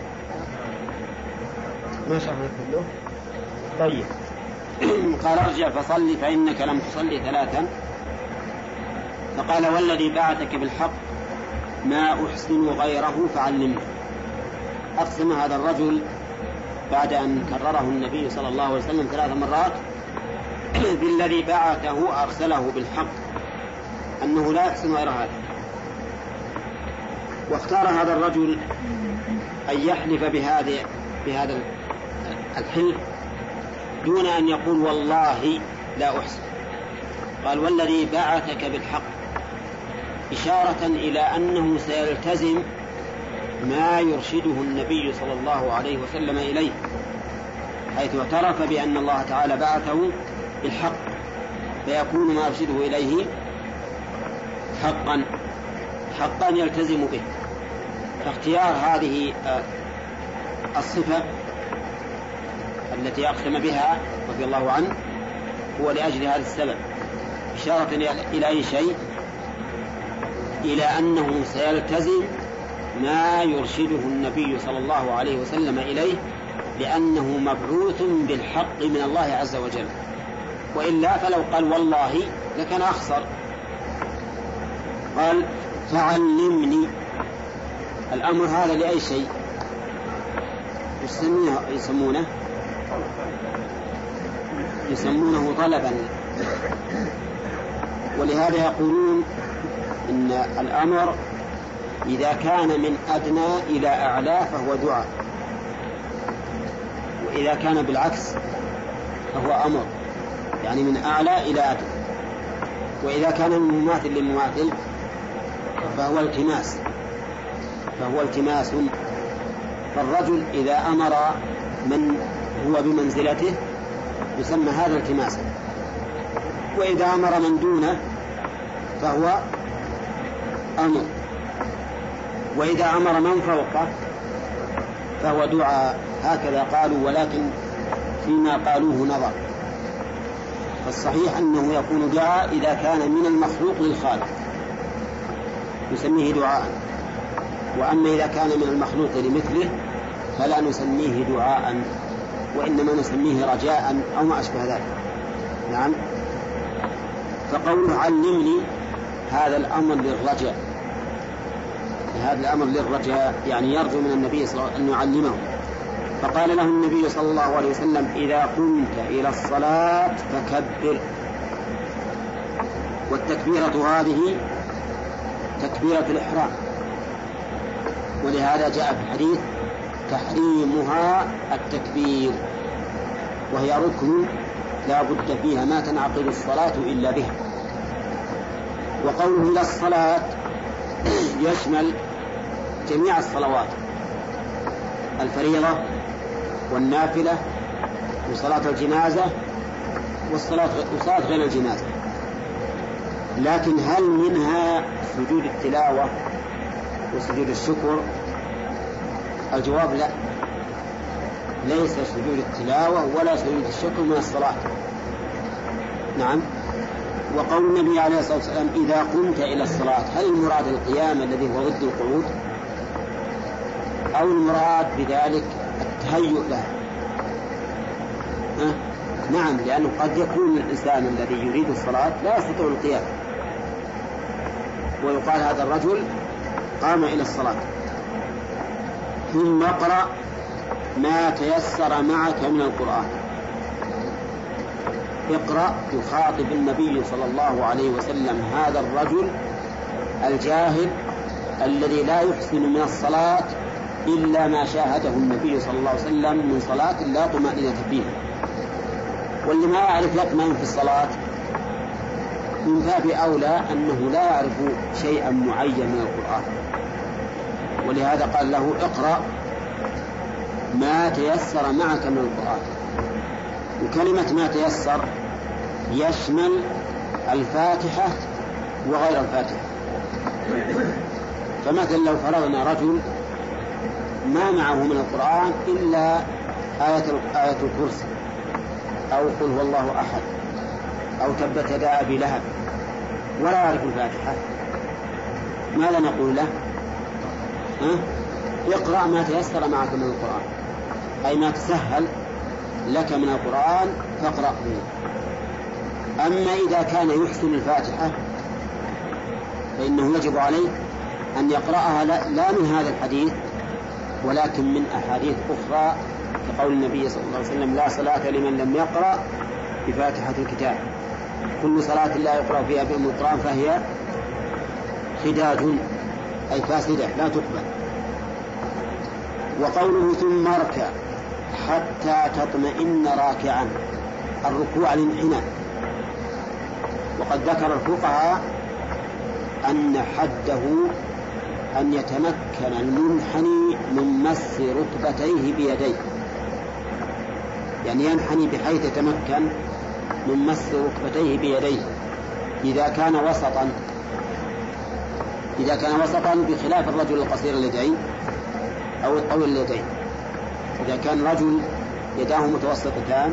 ما شرحنا كله. طيب. قال ارجع فصلي فإنك لم تصلي ثلاثا. فقال والذي بعثك بالحق ما أحسن غيره فعلمني. أقسم هذا الرجل بعد أن كرره النبي صلى الله عليه وسلم ثلاث مرات بالذي بعثه أرسله بالحق أنه لا يحسن غير هذا. واختار هذا الرجل أن يحلف بهذا بهذا الحلف دون أن يقول والله لا أحسن. قال والذي بعثك بالحق إشارة إلى أنه سيلتزم ما يرشده النبي صلى الله عليه وسلم إليه حيث اعترف بأن الله تعالى بعثه بالحق فيكون ما يرشده إليه حقا حقا يلتزم به. فاختيار هذه الصفة التي أقسم بها رضي الله عنه هو لأجل هذا السبب، إشارة إلى أي شيء؟ إلى أنه سيلتزم ما يرشده النبي صلى الله عليه وسلم إليه، لأنه مبعوث بالحق من الله عز وجل، وإلا فلو قال والله لكان أخسر. قال فعلمني. الأمر هذا لأي شيء يسمونه يسمونه طلبا، ولهذا يقولون إن الأمر إذا كان من أدنى إلى أعلى فهو دعاء، وإذا كان بالعكس فهو أمر، يعني من أعلى إلى أدنى. وإذا كان من مماثل لمماثل فهو التماس فهو التماس فالرجل إذا أمر من هو بمنزلته يسمى هذا التماسا، وإذا أمر من دونه فهو أمر، وإذا أمر من فوقه فهو دعاء. هكذا قالوا، ولكن فيما قالوه نظر، فالصحيح أنه يكون دعاء إذا كان من المخلوق للخالق نسميه دعاء، وأما إذا كان من المخلوق لمثله فلا نسميه دعاء، وإنما نسميه رجاء أو ما أشبه ذلك. نعم. فقوله علمني هذا الأمر للرجاء، هذا الأمر للرجاء يعني يرجو من النبي صلى الله عليه وسلم أن يعلمه. فقال له النبي صلى الله عليه وسلم إذا قمت إلى الصلاة فكبر. والتكبيرة هذه تكبيرة الإحرام، ولهذا جاء في الحديث تحريمها التكبير، وهي ركن لا بد فيها ما تنعقد الصلاة إلا بها. وقوله إلى الصلاة يشمل جميع الصلوات، الفريضة والنافلة وصلاة الجنازة والصلاة وصلاة غير الجنازة. لكن هل منها سجود التلاوة وسجود الشكر؟ الجواب لا، ليس سجود التلاوة ولا سجود الشكر من الصلاة. نعم. وقول النبي عليه الصلاة والسلام إذا قمت إلى الصلاة، هل المراد القيام الذي هو ضد القعود، أو المراد بذلك التهيؤ له؟ ها؟ نعم، لأنه قد يكون الإنسان الذي يريد الصلاة لا يستطيع القيام، ويقال هذا الرجل قام إلى الصلاة. ثم اقرأ ما تيسر معك من القرآن. اقرأ يخاطب النبي صلى الله عليه وسلم هذا الرجل الجاهل الذي لا يحسن من الصلاة إلا ما شاهده النبي صلى الله عليه وسلم من صلاة لا طمأنينة فيها، واللي ما يعرف يطمئن في الصلاة من باب أولى أنه لا يعرف شيئا معين من القرآن. ولهذا قال له اقرأ ما تيسر معك من القرآن. وكلمة ما تيسر يشمل الفاتحة وغير الفاتحة. فمثلا لو فرضنا رجل ما معه من القرآن إلا آية آية الكرسي أو قل هو الله أحد أو تبت يدا أبي لهب ولا يعرف الفاتحة، ماذا نقول له؟ ها؟ اقرأ ما تيسر معك من القرآن، أي ما تسهل لك من القرآن فاقرأ به. أما إذا كان يحسن الفاتحة فإنه يجب عليه أن يقرأها لا من هذا الحديث ولكن من أحاديث أخرى، كقول النبي صلى الله عليه وسلم لا صلاة لمن لم يقرأ بفاتحة الكتاب، كل صلاة لا يقرأ فيها بأم القرآن فهي خداج أي فاسدة لا تقبل. وقوله ثم اركع حتى تطمئن راكعا، الركوع الانحناء. وقد ذكر الفقهاء أن حده أن يتمكن المنحني من مس ركبتيه بيديه، يعني ينحني بحيث يتمكن من مس ركبتيه بيديه إذا كان وسطا إذا كان وسطا بخلاف الرجل القصير اليدين أو الطويل اليدين. إذا كان رجل يداه متوسطتان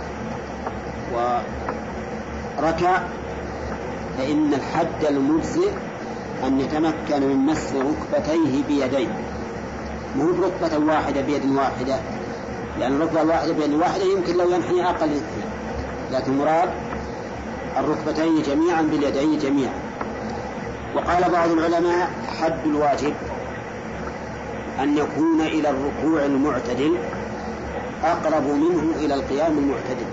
وركع فإن الحد المجزئ أن يتمكن من مس ركبتيه بيديه، مو بركبة واحدة بيد واحدة، لأن الركبة الواحدة بيد واحدة يمكن لو ينحني أقل ينحني، لكن مراد الركبتين جميعا باليدين جميعا. وقال بعض العلماء حد الواجب أن يكون إلى الركوع المعتدل أقرب منه إلى القيام المعتدل.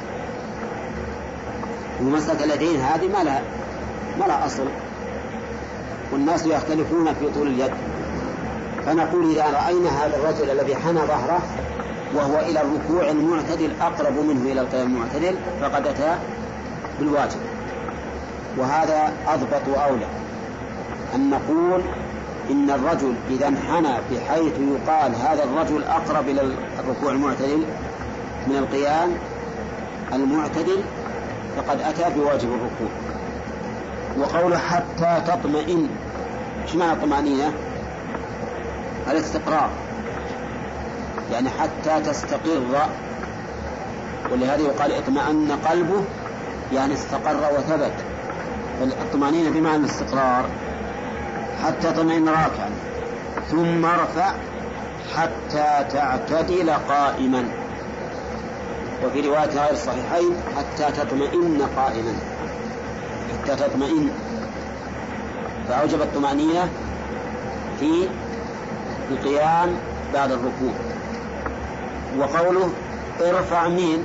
ومسألة اليدين هذه ما لها ما لها أصل، والناس يختلفون في طول اليد، فنقول إذا رأينا هذا الرجل الذي حنى ظهره وهو إلى الركوع المعتدل أقرب منه إلى القيام المعتدل فقد أتى بالواجب. وهذا أضبط وأولى أن نقول إن الرجل إذا انحنى بحيث يقال هذا الرجل أقرب إلى الركوع المعتدل من القيام المعتدل فقد أتى بواجب الركوع. وقوله حتى تطمئن، ايش معنى الطمأنينة؟ الاستقرار، يعني حتى تستقر، ولهذا يقال اطمأن قلبه يعني استقر وثبت. فالطمأنينة بمعنى الاستقرار. حتى تطمئن راكعا ثم ارفع حتى تعتدل قائما، وفي رواية غير الصحيحين حتى تطمئن قائما، حتى تطمئن، فأوجب الطمأنينة في القيام بعد الركوع. وقوله ارفع من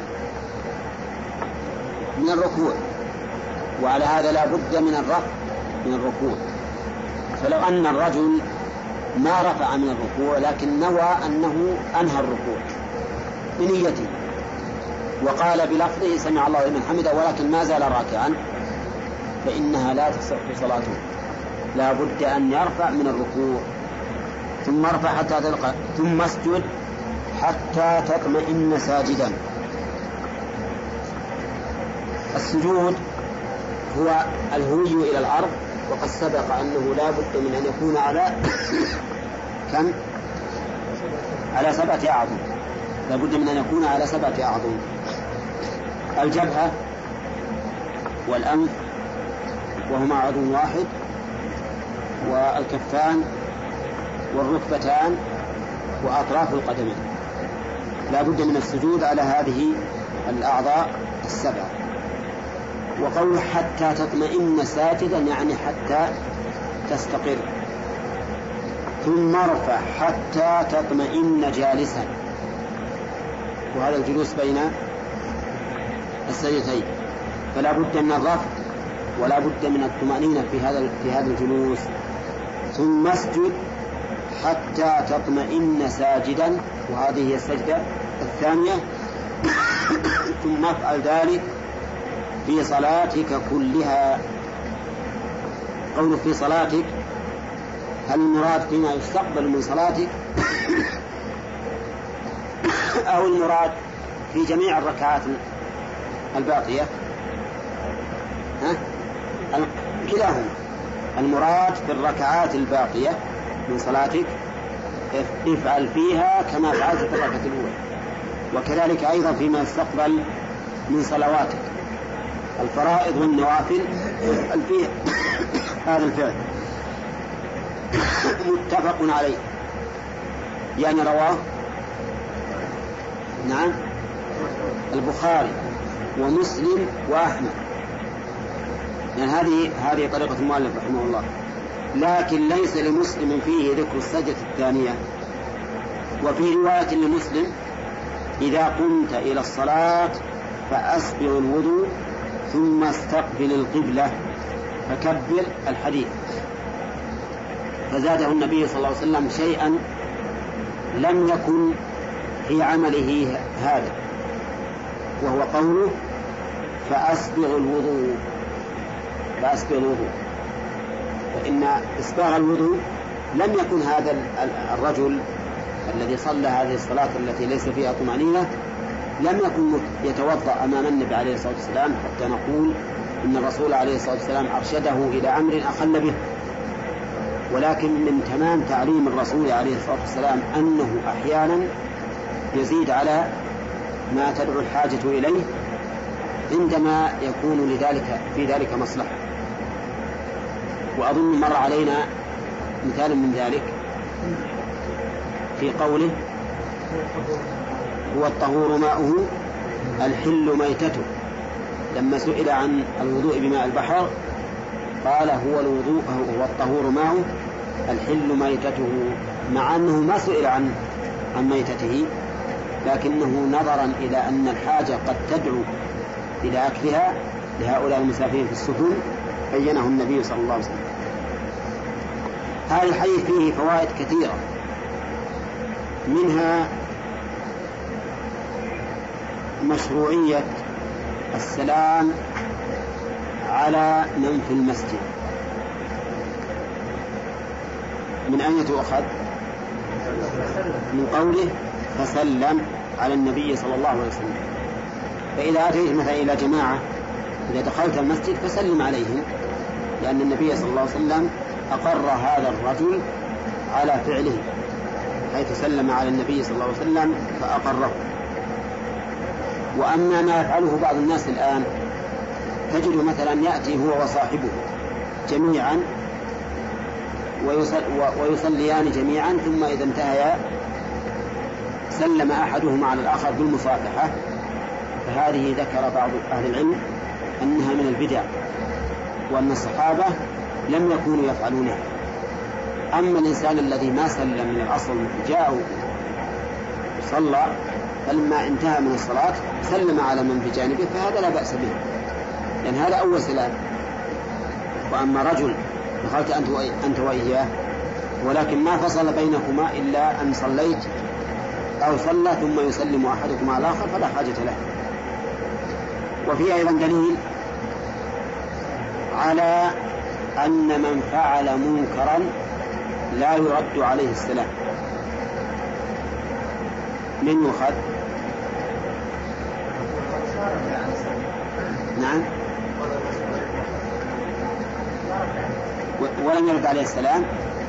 من الركوع، وعلى هذا لا بد من الرفع من الركوع. فلو أن الرجل ما رفع من الركوع لكن نوى أنه أنهى الركوع بنيته وقال بلفظه سمع الله لمن حمده ولكن ما زال راكعا فإنها لا تصح صلاته، لا بد أن يرفع من الركوع ثم ارفع حتى تلقى ثم اسجد حتى تطمئن ساجدا. السجود هو الهوي إلى الأرض، وقد سبق أنه لا بد من أن يكون على كم؟ على سبعة أعظم، لا بد من أن يكون على سبعة أعظم: الجبهة والأنف وهما عضو واحد، والكفان والركبتان وأطراف القدمين. لا بد من السجود على هذه الأعضاء السبعة. وقوله حتى تطمئن ساجدا يعني حتى تستقر. ثم ارفع حتى تطمئن جالسا، وهذا الجلوس بين السجدتين، فلا بد من الرفع ولا بد من الطمأنينة في هذا في هذا الجلوس. ثم اسجد حتى تطمئن ساجدا، وهذه هي السجدة الثانية. ثم افعل ذلك في صلاتك كلها. قوله في صلاتك، هل المراد فيما يستقبل من صلاتك أو المراد في جميع الركعات الباقية؟ ها؟ كلاهما. المراد في الركعات الباقية من صلاتك افعل فيها كما فعلت في الركعة الأولى، وكذلك أيضا فيما يستقبل من صلواتك الفرائض والنوافل افعل فيها هذا الفعل. متفق عليه، يعني رواه نعم البخاري ومسلم وأحمد، يعني هذه هذه طريقة المؤلف رحمه الله. لكن ليس لمسلم فيه ذكر السجدة الثانية. وفي رواية لمسلم: إذا قمت إلى الصلاة فأسبغ الوضوء ثم استقبل القبلة فكبر الحديث. فزاده النبي صلى الله عليه وسلم شيئا لم يكن في عمله هذا، وهو قوله فأسبغ الوضوء. فأسبغ الوضوء، فإن إسباغ الوضوء لم يكن هذا الرجل الذي صلى هذه الصلاة التي ليس فيها طمأنينة لم يكن يتوضأ أمام النبي عليه الصلاة والسلام حتى نقول إن الرسول عليه الصلاة والسلام أرشده إلى أمر أخل به، ولكن من تمام تعليم الرسول عليه الصلاة والسلام أنه أحيانا يزيد على ما تدعو الحاجة إليه عندما يكون لذلك في ذلك مصلحة. وأظن مر علينا مثال من ذلك في قوله هو الطهور ماؤه الحل ميتته، لما سئل عن الوضوء بماء البحر قال هو الوضوء هو الطهور ماؤه الحل ميتته، مع أنه ما سئل عن عن ميتته، لكنه نظرا إلى أن الحاجة قد تدعو إلى أكلها لهؤلاء المسافرين في السفن بينه النبي صلى الله عليه وسلم. هذا الحديث فيه فوائد كثيرة، منها مشروعية السلام على من في المسجد. من أين تؤخذ؟ من قوله فسلم على النبي صلى الله عليه وسلم. فإذا أتيت مثلا إلى جماعة إذا دخلت المسجد فسلم عليهم، لأن النبي صلى الله عليه وسلم أقر هذا الرجل على فعله، حيث سلم على النبي صلى الله عليه وسلم فأقره. وأما ما يفعله بعض الناس الآن تجد مثلا يأتي هو وصاحبه جميعا ويصليان جميعا، ثم إذا انتهيا سلم أحدهما على الآخر بالمصافحة، فهذه ذكر بعض أهل العلم أنها من البدع، وأن الصحابة لم يكونوا يفعلونها. أما الإنسان الذي ما سلم من الأصل جاء صلى فلما انتهى من الصلاة سلم على من في جانبه فهذا لا بأس به، لأن هذا أول سلام. وأما رجل دخلت أنت وإياه ولكن ما فصل بينكما إلا أن صليت أو صلى ثم يسلم أحدكما على الآخر فلا حاجة له. وفي أيضا دليل على أن من فعل منكرا لا يرد عليه السلام. من يؤخذ؟ نعم، ولم يرد عليه السلام.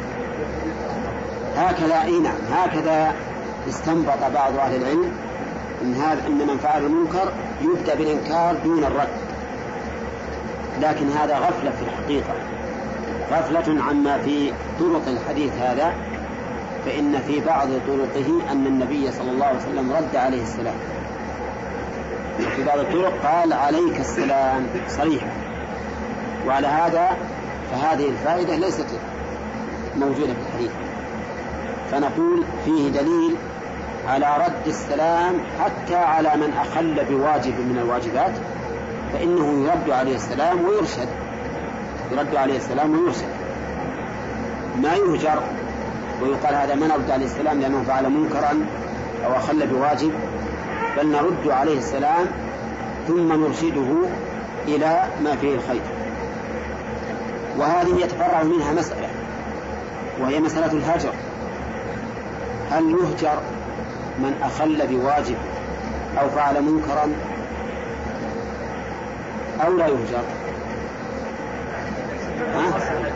هكذا إيه نعم هكذا استنبط بعض أهل العلم إن هذا إن من فعل المنكر يبدأ بالإنكار دون الرد، لكن هذا غفلة في الحقيقة، غفلة عما في طرق الحديث هذا. فإن في بعض طرقه أن النبي صلى الله عليه وسلم رد عليه السلام، في بعض الطرق قال عليك السلام صريحا، وعلى هذا فهذه الفائدة ليست موجودة في الحديث. فنقول فيه دليل على رد السلام حتى على من أخل بواجب من الواجبات، فإنه يرد عليه السلام ويرشد، يرد عليه السلام ويرشد، ما يهجر ويقال هذا من رد عليه السلام لأنه فعل منكرا أو أخل بواجب، بل نرد عليه السلام ثم نرشده إلى ما فيه الخير. وهذه يتفرع منها مسألة، وهي مسألة الهجر. هل يهجر من أخل بواجب أو فعل منكرا أو لا يهجر؟ ها؟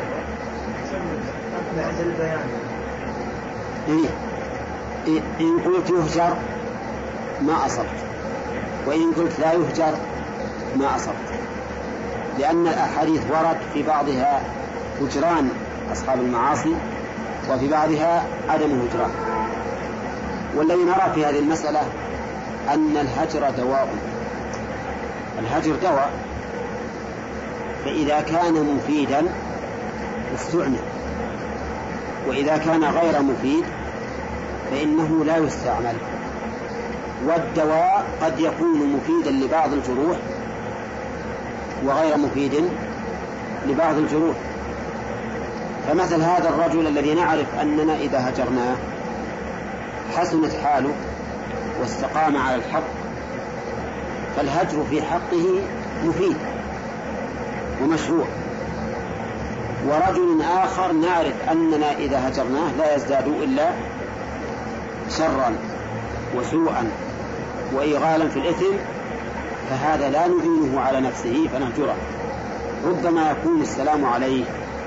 إيه؟ إيه؟ إن قلت يهجر ما أصبت، وإن قلت لا يهجر ما أصبت، لأن الأحاديث ورد في بعضها هجران أصحاب المعاصي وفي بعضها عدم الهجران. والذي نرى في هذه المسألة أن الهجر دواء، الهجر دواء، فإذا كان مفيدا استعنى، وإذا كان غير مفيد فإنه لا يستعمل. والدواء قد يكون مفيدا لبعض الجروح وغير مفيد لبعض الجروح. فمثل هذا الرجل الذي نعرف أننا إذا هجرناه حسنت حاله واستقام على الحق، فالهجر في حقه مفيد ومشروع. ورجل آخر نعرف أننا إذا هجرناه لا يزداد إلا شرا وسوءا وإيغالا في الإثم فهذا لا نعينه على نفسه فنهجره. ربما يكون السلام عليه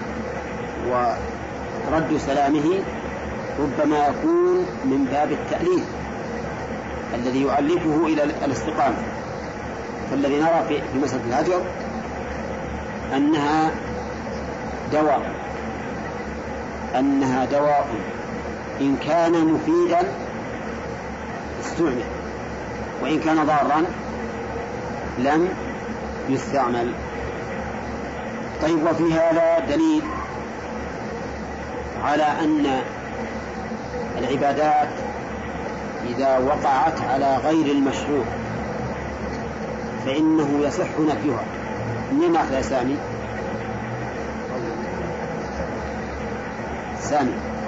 ورد سلامه ربما يكون من باب التأليف الذي يؤلفه إلى الاستقامة. فالذي نرى في مسألة الهجر أنها دواء أنها دواء إن كان مفيدا استعمل وإن كان ضارا لم يستعمل. طيب، وفي هذا دليل على أن العبادات إذا وقعت على غير المشروع فإنه يصح نفيها. منين أخذ يا سامي؟ سامي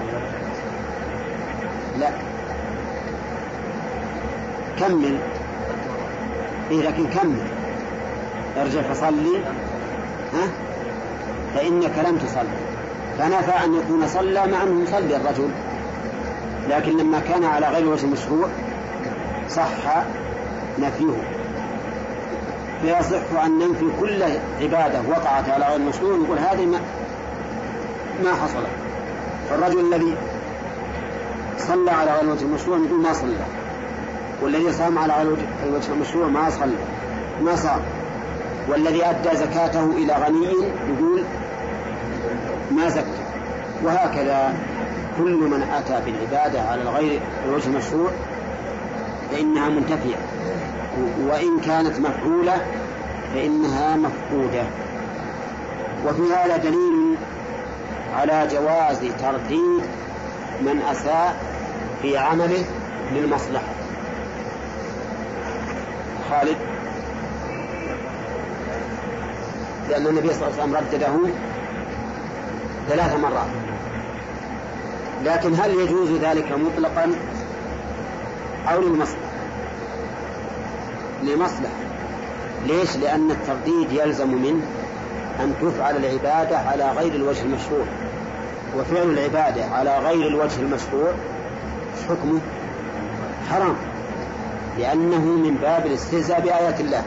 لا كمل. إيه لكن كمل ارجع فصلي ها فإنك لم تصلي. فنفى أن يكون صلى مع أنه يصلي الرجل، لكن لما كان على غير وجه المشروع صح نفيه. فيصح أن ننفي كل عبادة وقعت على غير المشروع نقول هذه ما, ما حصل. فالرجل الذي صلى على غير وجه المشروع نقول ما صلى، والذي صام على غير وجه المشروع ما صلى ما صام، والذي أدى زكاته إلى غني نقول ما زكى. وهكذا كل من أتى بالعبادة على غير وجه المشروع فإنها منتفية، وإن كانت مفعولة فإنها مفقودة. وفي هذا دليل على جواز ترديد من أساء في عمله للمصلحة. خالد، لأن النبي صلى الله عليه وسلم ردده ثلاث مرات، لكن هل يجوز ذلك مطلقا أو للمصلحة؟ لمصلحة. ليش؟ لأن الترديد يلزم منه أن تفعل العبادة على غير الوجه المشروع، وفعل العبادة على غير الوجه المشروع حكمه حرام، لأنه من باب الاستهزاء بآيات الله.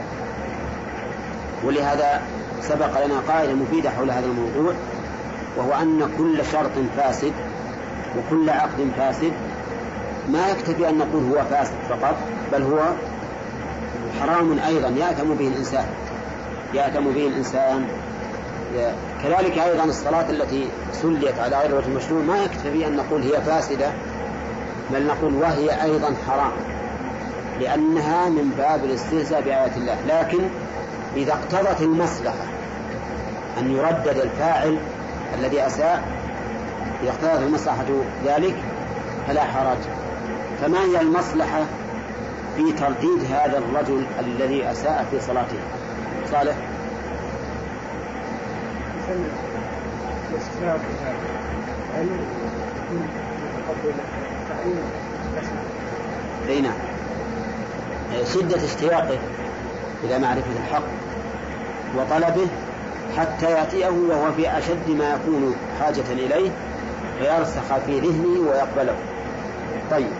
ولهذا سبق لنا قاعدة مفيدة حول هذا الموضوع، وهو أن كل شرط فاسد وكل عقد فاسد ما يكتفي أن نقول هو فاسد فقط، بل هو حرام أيضا يأثم به الإنسان يأثم به الإنسان كذلك أيضا الصلاة التي سليت على غير وجه المشروع ما يكتفي أن نقول هي فاسدة، بل نقول وهي أيضا حرام، لأنها من باب الاستهزاء بآيات الله. لكن إذا اقتضت المصلحة أن يردد الفاعل الذي أساء، إذا اقتضت المصلحة ذلك فلا حرج. فما هي المصلحة في ترديد هذا الرجل الذي أساء في صلاته؟ صالح. أي نعم، شدة اشتياقه إلى معرفة الحق وطلبه حتى يأتيه وهو في أشد ما يكون حاجة إليه فيرسخ في ذهنه ويقبله. طيب،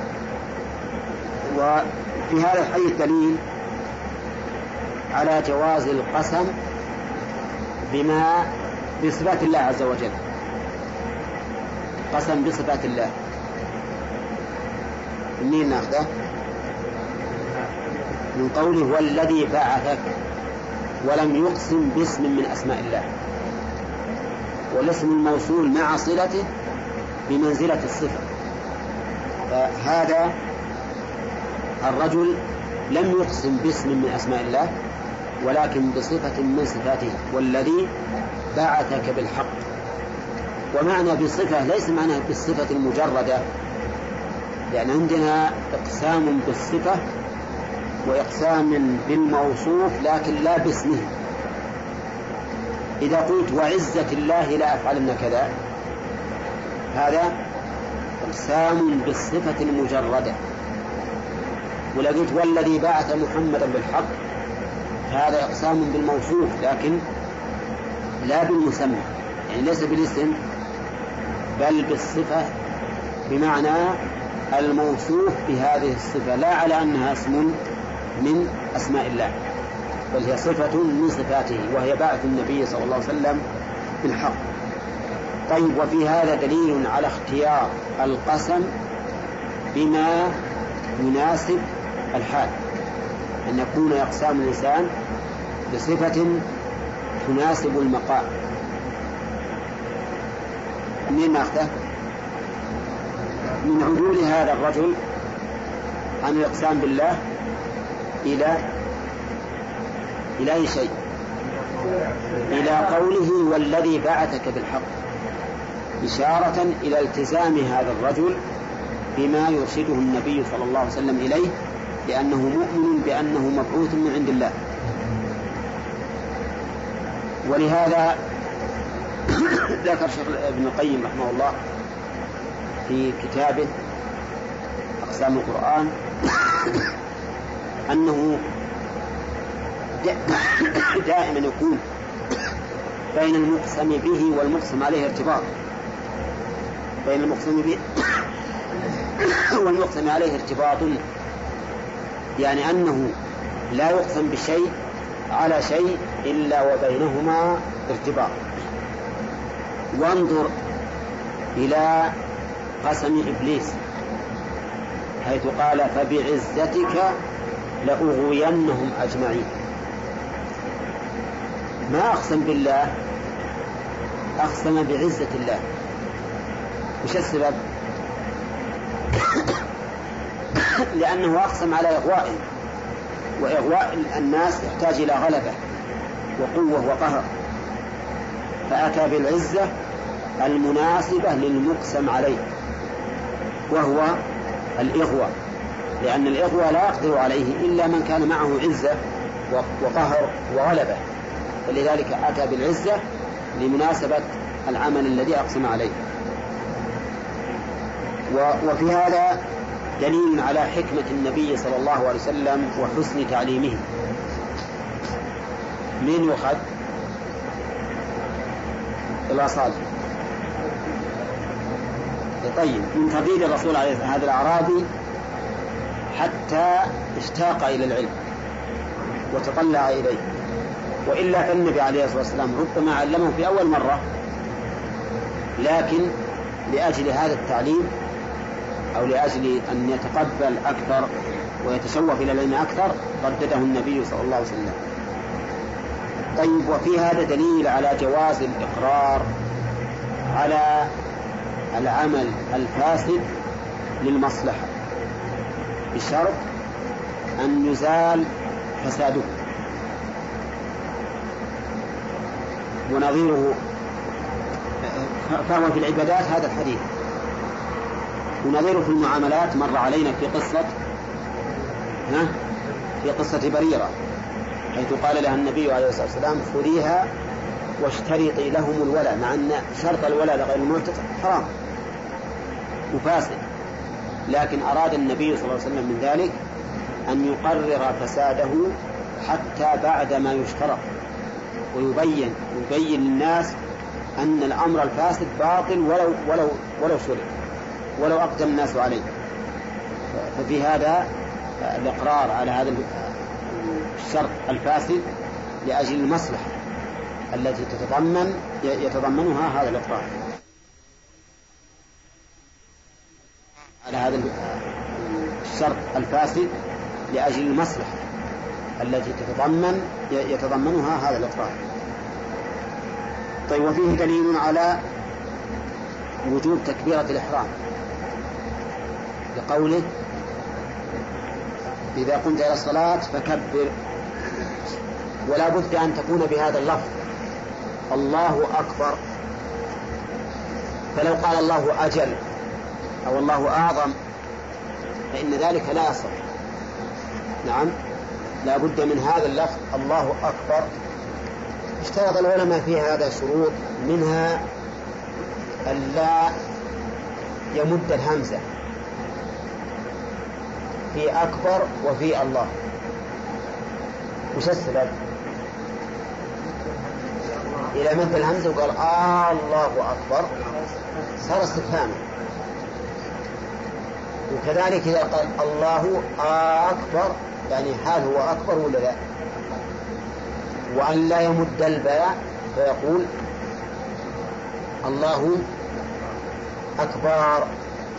وفي هذا الحديث دليل على جواز القسم بما بصفات الله عز وجل، قسم بصفات الله. منين ناخذه؟ من قوله والذي بعثك، ولم يقسم باسم من أسماء الله، والاسم الموصول مع صلته بمنزلة الصفة. فهذا الرجل لم يقسم باسم من أسماء الله ولكن بصفة من صفاته، والذي بعثك بالحق. ومعنى بصفة ليس معنى بالصفة المجردة، لأن عندنا إقسام بالصفة وإقسام بالموصوف لكن لا باسمه. إذا قلت وعزة الله لا أفعلن كذا، هذا إقسام بالصفة المجردة. ولا قلت والذي بعث محمدا بالحق، هذا إقسام بالموصوف لكن لا بالمسمى، يعني ليس بالاسم بل بالصفة، بمعنى الموصوف بهذه الصفة، لا على أنها اسم من أسماء الله، بل هي صفة من صفاته، وهي بعث النبي صلى الله عليه وسلم بالحق. طيب، وفي هذا دليل على اختيار القسم بما يناسب الحال، أن يكون إقسام الإنسان بصفة تناسب المقام. من ما أخذه؟ من عدول هذا الرجل عن الإقسام بالله إلى إلى أي شيء؟ إلى قوله والذي بعثك بالحق، إشارة إلى التزام هذا الرجل بما يرشده النبي صلى الله عليه وسلم إليه، لأنه مؤمن بأنه مبعوث من عند الله. ولهذا ذكر شيخ ابن القيم رحمه الله في كتابه أقسام القرآن أنه دائما يكون بين المقسم به والمقسم عليه ارتباط، بين المقسم به والمقسم عليه ارتباط، يعني أنه لا يقسم بشيء على شيء إلا وبينهما ارتباط. وانظر إلى قسم إبليس حيث قال فبعزتك لأغوينهم أجمعين. ما أقسم بالله، أقسم بعزة الله. وش السبب؟ لأنه أقسم على إغوائهم، وإغواء الناس يحتاج إلى غلبة وقوة وقهر، فأتى بالعزة المناسبة للمقسم عليه، وهو الإغواء، لأن الإغواء لا يقدر عليه إلا من كان معه عزة وقهر وغلبة، فلذلك أتى بالعزة لمناسبة العمل الذي أقسم عليه. وفي هذا دليل على حكمة النبي صلى الله عليه وسلم وحسن تعليمه. من يؤخذ الأصال؟ طيب، من تفضيل الرسول عليه هذا الأعرابي حتى اشتاق إلى العلم وتطلع إليه، وإلا فالنبي عليه الصلاة والسلام ربما علمه في أول مرة، لكن لأجل هذا التعليم أو لأجل أن يتقبل أكثر ويتشوف إلى العلم أكثر ردده النبي صلى الله عليه وسلم. طيب، وفي هذا دليل على جواز الإقرار على العمل الفاسد للمصلحة بشرط أن يزال فساده. ونظيره فهو في العبادات هذا الحديث، ونظيره في المعاملات مر علينا في قصة ها في قصة بريرة، حيث قال لها النبي عليه الصلاة والسلام خذيها واشترطي لهم الولاء، مع أن شرط الولاء لغير المعتق حرام وفاسد، لكن أراد النبي صلى الله عليه وسلم من ذلك أن يقرر فساده حتى بعد ما يشترط، ويبين يبين للناس أن الأمر الفاسد باطل ولو ولو ولو شرط ولو أقدم الناس عليه. ففي هذا الإقرار على هذا الشرط الفاسد لأجل المصلحة التي تتضمن يتضمنها هذا الإقرار على هذا الشرط الفاسد لأجل المصلحة التي تتضمن يتضمنها هذا الإقرار. طيب، وفيه دليل على وجوب تكبيرة الإحرام لقوله إذا قمت إلى الصلاة فكبر، ولا بد أن تكون بهذا اللفظ الله أكبر، فلو قال الله أجل أو الله أعظم فإن ذلك لا يصح. نعم، لا بد من هذا اللفظ الله أكبر. اشترط العلماء في هذا شروط، منها ألا يمد الهمزة في أكبر وفي الله. وش السبب؟ إذا مد الهمزة وقال آه الله أكبر صار استفهاما، وكذلك إذا قال الله أكبر يعني حال هو أكبر ولا لا؟ وأن لا يمد الباء فيقول الله أكبر.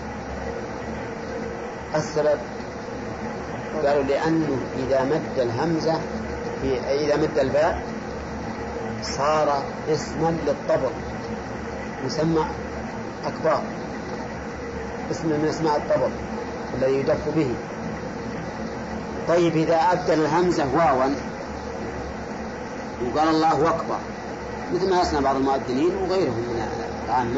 السبب قالوا لأنه إذا مد الهمزة في إذا مد الباء صار اسما للطبل يسمى أكبر، اسم من اسماء الطبل الذي يدف به. طيب إذا أبدل الهمزة واوا وقال الله أكبر مثل ما يصنع بعض المؤذنين وغيرهم من العامة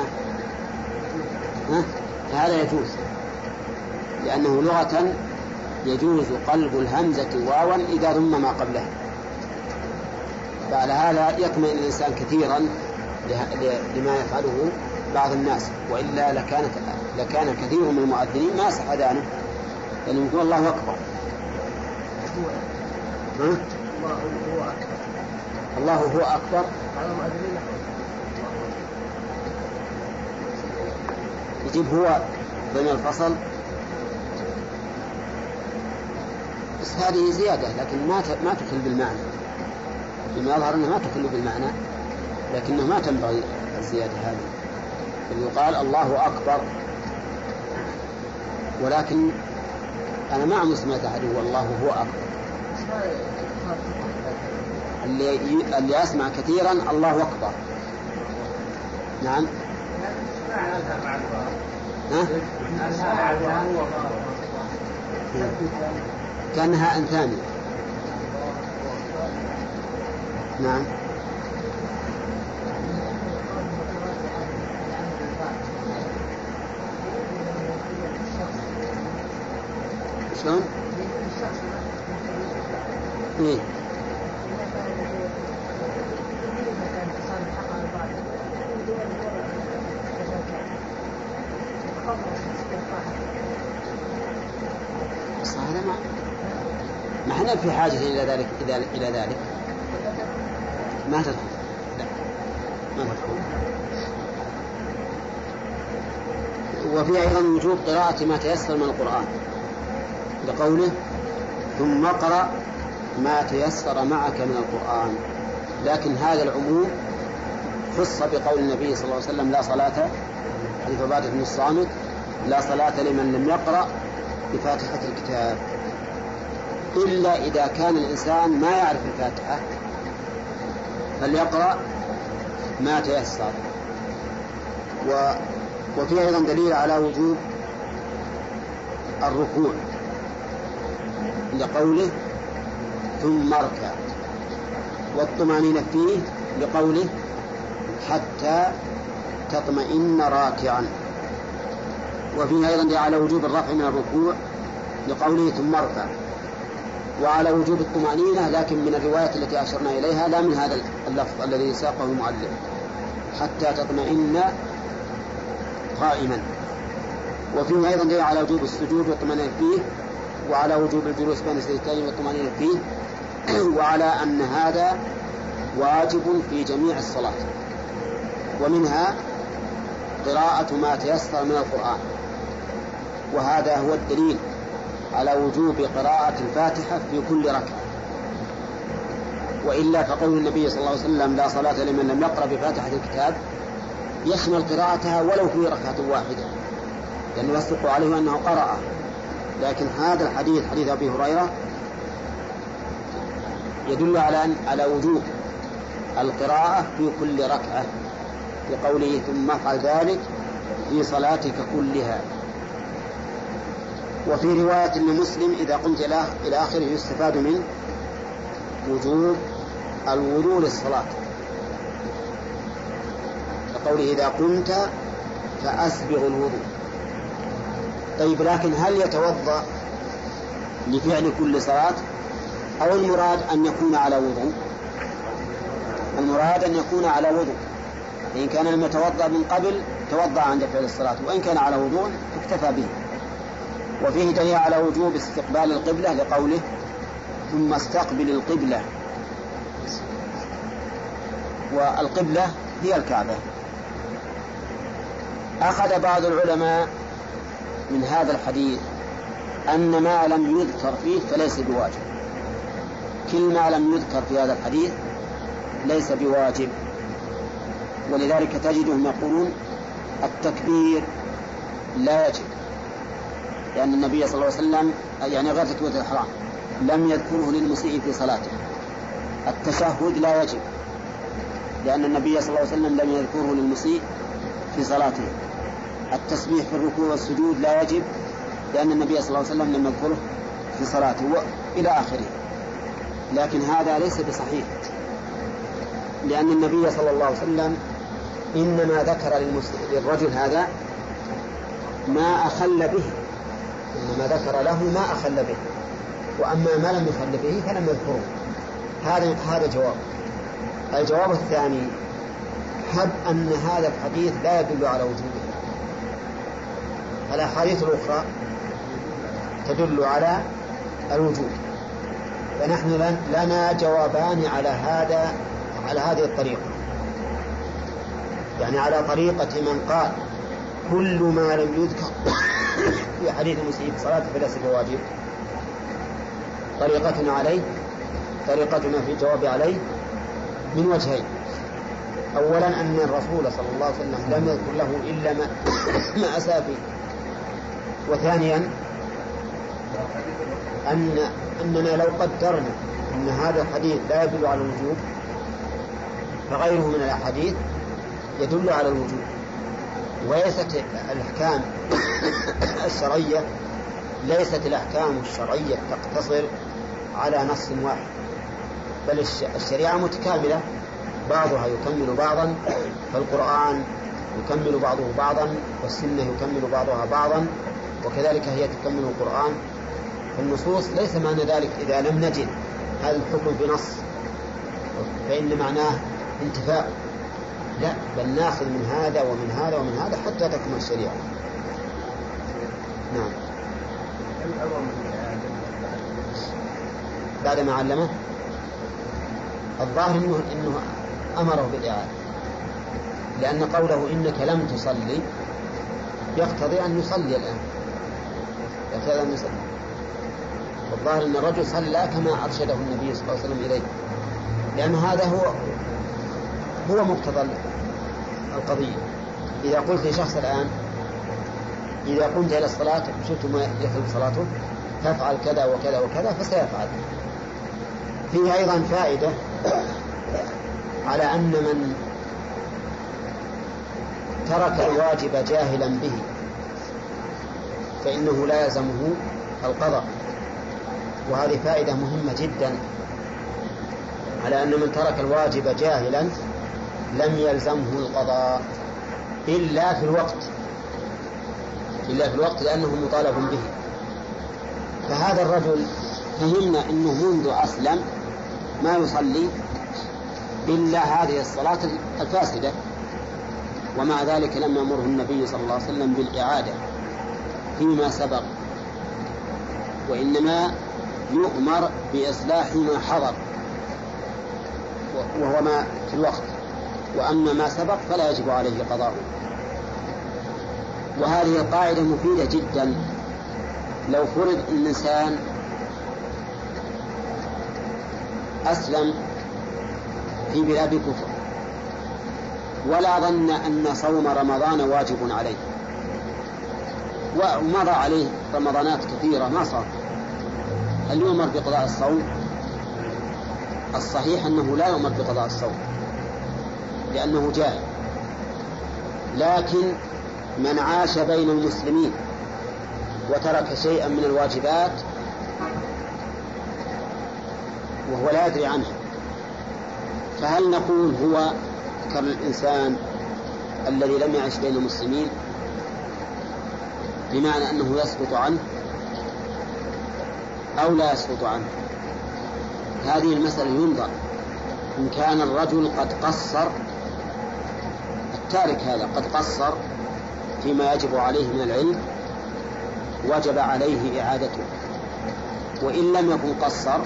فهذا يجوز، لأنه لغة يجوز قلب الهمزة واوا إذا ضم ما قبلها. فعلى هذا يطمئن الإنسان كثيرا لما يفعله بعض الناس، وإلا لكانت لكان كثير من المؤذنين ما يصح أذانه لأنه يقول الله أكبر. ها؟ الله هو أكبر. يجيب هو بين الفصل، بس هذه زيادة لكن ما ما تخل بالمعنى، لما يظهر أنها ما تخل بالمعنى لكنه ما تنبغي الزيادة هذه. يقال الله أكبر، ولكن أنا ما عم سمعت أحد والله هو أكبر. اللي اللي أسمع كثيرا الله أكبر. نعم. ها؟ كأنها أن ثانية. نعم. شلون؟ إيه؟ هذا ما ما احنا في حاجة إلى ذلك إلى إلى ذلك ما تدخل. لا ما تدخل. وفي أيضا وجوب قراءة ما تيسر من القرآن لقوله ثم اقرأ ما تيسر معك من القرآن، لكن هذا العموم خص بقول النبي صلى الله عليه وسلم لا صلاة حديث عبادة بن الصامت لا صلاة لمن لم يقرأ بفاتحة الكتاب، إلا إذا كان الإنسان ما يعرف الفاتحة فليقرأ ما تيسر. و... وفيه أيضا دليل على وجوب الركوع لقوله ثم اركع، والطمأنينة فيه لقوله حتى تطمئن راكعا. وفيه أيضا دليل على وجوب الرفع من الركوع لقوله ثم اركع، وعلى وجوب الطمأنينة لكن من الروايات التي أشرنا إليها لا من هذا اللفظ الذي ساقه المؤلف حتى تطمئن قائما. وفيه أيضا دليل على وجوب السجود والطمأنينة فيه، وعلى وجوب الجلوس بين السجدتين والطمأنينة فيه، وعلى أن هذا واجب في جميع الصلاة، ومنها قراءة ما تيسر من القرآن، وهذا هو الدليل على وجوب قراءة الفاتحة في كل ركعة. وإلا فقول النبي صلى الله عليه وسلم لا صلاة لمن لم يقرأ بفاتحة الكتاب يشمل قراءتها ولو في ركعة واحدة، لأنه يصدق عليه أنه قرأ. لكن هذا الحديث حديث أبي هريرة يدل على أن على وجوب القراءة في كل ركعة لقوله ثم افعل ذلك في صلاتك كلها. وفي رواية لمسلم إذا قمت إلى آخره يستفاد منه وجوب الوضوء للصلاة لقوله إذا قمت فأسبغ الوضوء. طيب لكن هل يتوضأ لفعل كل صلاة أو المراد أن يكون على وضوء؟ المراد أن يكون على وضوء، إن كان لم يتوضأ من قبل توضأ عند فعل الصلاة، وإن كان على وضوء اكتفى به. وفيه دليل على وجوب استقبال القبلة لقوله ثم استقبل القبلة، والقبلة هي الكعبة. أخذ بعض العلماء من هذا الحديث أن ما لم يذكر فيه فليس بواجب. كل ما لم يذكر في هذا الحديث ليس بواجب. ولذلك تجدهم يقولون التكبير لا يجب، لأن النبي صلى الله عليه وسلم يعني غير تكبيرة الإحرام لم يذكره للمسيء في صلاته. التشهد لا يجب، لأن النبي صلى الله عليه وسلم لم يذكره للمسيء في صلاته. التسبيح في الركوع والسجود لا يجب، لأن النبي صلى الله عليه وسلم لم يذكره في صلاته، إلى آخره. لكن هذا ليس بصحيح، لأن النبي صلى الله عليه وسلم إنما ذكر للرجل هذا ما أخل به، إنما ذكر له ما أخل به، وأما ما لم يخل به فلم يذكره. هذا هذا جواب. الجواب الثاني: حد أن هذا الحديث لا يدل على وجوبه. الأحاديث الأخرى تدل على الوجوب، فنحن لنا جوابان على هذا على هذه الطريقة، يعني على طريقة من قال كل ما لم يذكر في حديث المسيء في صلاته فليس بواجب. طريقتنا عليه طريقتنا في الجواب عليه من وجهين: أولا أن الرسول صلى الله عليه وسلم لم يذكر له إلا ما, ما أساء فيه. وثانيا أن أننا لو قدرنا أن هذا الحديث لا يدل على الوجوب فغيره من الأحاديث يدل على الوجوب. وليست الأحكام الشرعية ليست الأحكام الشرعية تقتصر على نص واحد، بل الشريعة متكاملة، بعضها يكمل بعضا، فالقرآن يكمل بعضه بعضا، والسنة يكمل بعضها بعضا، وكذلك هي تكمل القرآن. فالنصوص ليس معنى ذلك إذا لم نجد هذا الحكم بنص فإن معناه انتفاء، لا، بل ناخذ من هذا ومن هذا ومن هذا حتى تكمل الشريعة. نعم. بعد ما علمه الظاهر إنه, إنه أمره بالإعادة، لأن قوله إنك لم تصلي يقتضي أن يصلي الآن، يقتضي أن يصلي. والظاهر أن الرجل صلى كما أرشده النبي صلى الله عليه وسلم إليه، لأن هذا هو هو مقتضى القضية. إذا قلت لشخص الآن إذا قمت إلى الصلاة شفت ما يخلق صلاته تفعل كذا وكذا وكذا فسيفعل. فيه أيضا فائدة على أن من ترك الواجب جاهلا به فإنه لا يلزمه القضاء، وهذه فائدة مهمة جدا، على أن من ترك الواجب جاهلا لم يلزمه القضاء إلا في الوقت إلا في الوقت لأنه مطالب به. فهذا الرجل فهمنا أنه منذ أسلم ما يصلي إلا هذه الصلاة الفاسدة، ومع ذلك لم يأمره النبي صلى الله عليه وسلم بالإعادة فيما سبق، وإنما يؤمر بإصلاح ما حضر وهو ما في الوقت، وأما ما سبق فلا يجب عليه قضاءه. وهذه القاعدة مفيدة جدا. لو فرض الإنسان أسلم في بلاد كفر ولا ظن أن صوم رمضان واجب عليه ومضى عليه رمضانات كثيرة ما صار، هل يؤمر بقضاء الصوم؟ الصحيح أنه لا يؤمر بقضاء الصوم لأنه جاهل. لكن من عاش بين المسلمين وترك شيئا من الواجبات وهو لا يدري عنها، فهل نقول هو كالإنسان الذي لم يعش بين المسلمين بمعنى أنه يسقط عنه أو لا يسقط عنه؟ هذه المسألة ينظر. إن كان الرجل قد قصر، التارك هذا قد قصر فيما يجب عليه من العلم وجب عليه إعادته، وإن لم يكن قصر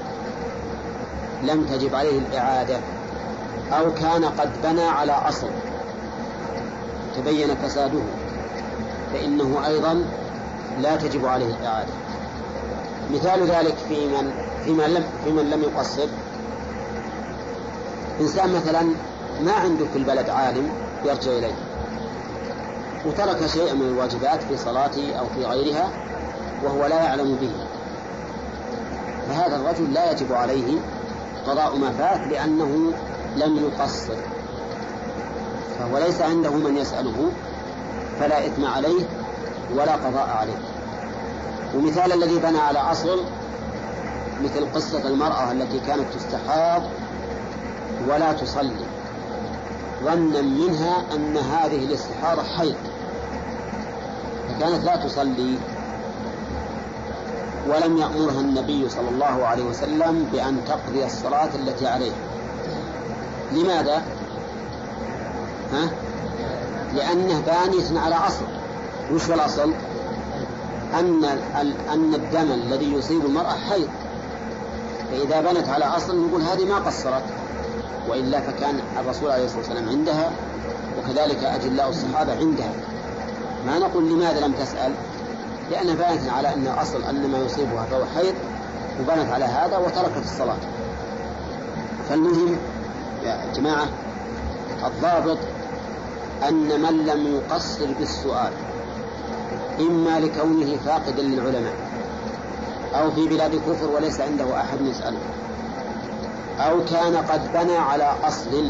لم تجب عليه الإعادة، أو كان قد بنى على أصل تبين فساده فإنه أيضا لا تجب عليه الإعادة. مثال ذلك في من في من لم في من لم يقصر. إنسان مثلا ما عنده في البلد عالم يرجع إليه وترك شيئا من الواجبات في صلاته أو في غيرها وهو لا يعلم به، فهذا الرجل لا يجب عليه قضاء ما فات لأنه لم يقصر، فهو ليس عنده من يسأله فلا إثم عليه ولا قضاء عليه. ومثال الذي بنى على أصل مثل قصة المرأة التي كانت تستحاض ولا تصلي ظنا منها أن هذه الاستحاضة حيض، فكانت لا تصلي ولم يأمرها النبي صلى الله عليه وسلم بأن تقضي الصلاة التي عليها. لماذا؟ ها؟ لأنه بانية على أصل. وش هو الأصل؟ أن أن الدم الذي يصيب المرأة حيض، فإذا بنت على أصل نقول هذه ما قصرت، وإلا فكان الرسول عليه الصلاة والسلام عندها وكذلك أجلاء الصحابة عندها. ما نقول لماذا لم تسأل، لأنها بنت على أن أصل أن ما يصيبها فهو حيض وبنت على هذا وتركت الصلاة. فالمهم يا جماعة الضابط أن من لم يقصر بالسؤال إما لكونه فاقدا للعلماء أو في بلاد كفر وليس عنده أحد يسأله أو كان قد بنى على أصل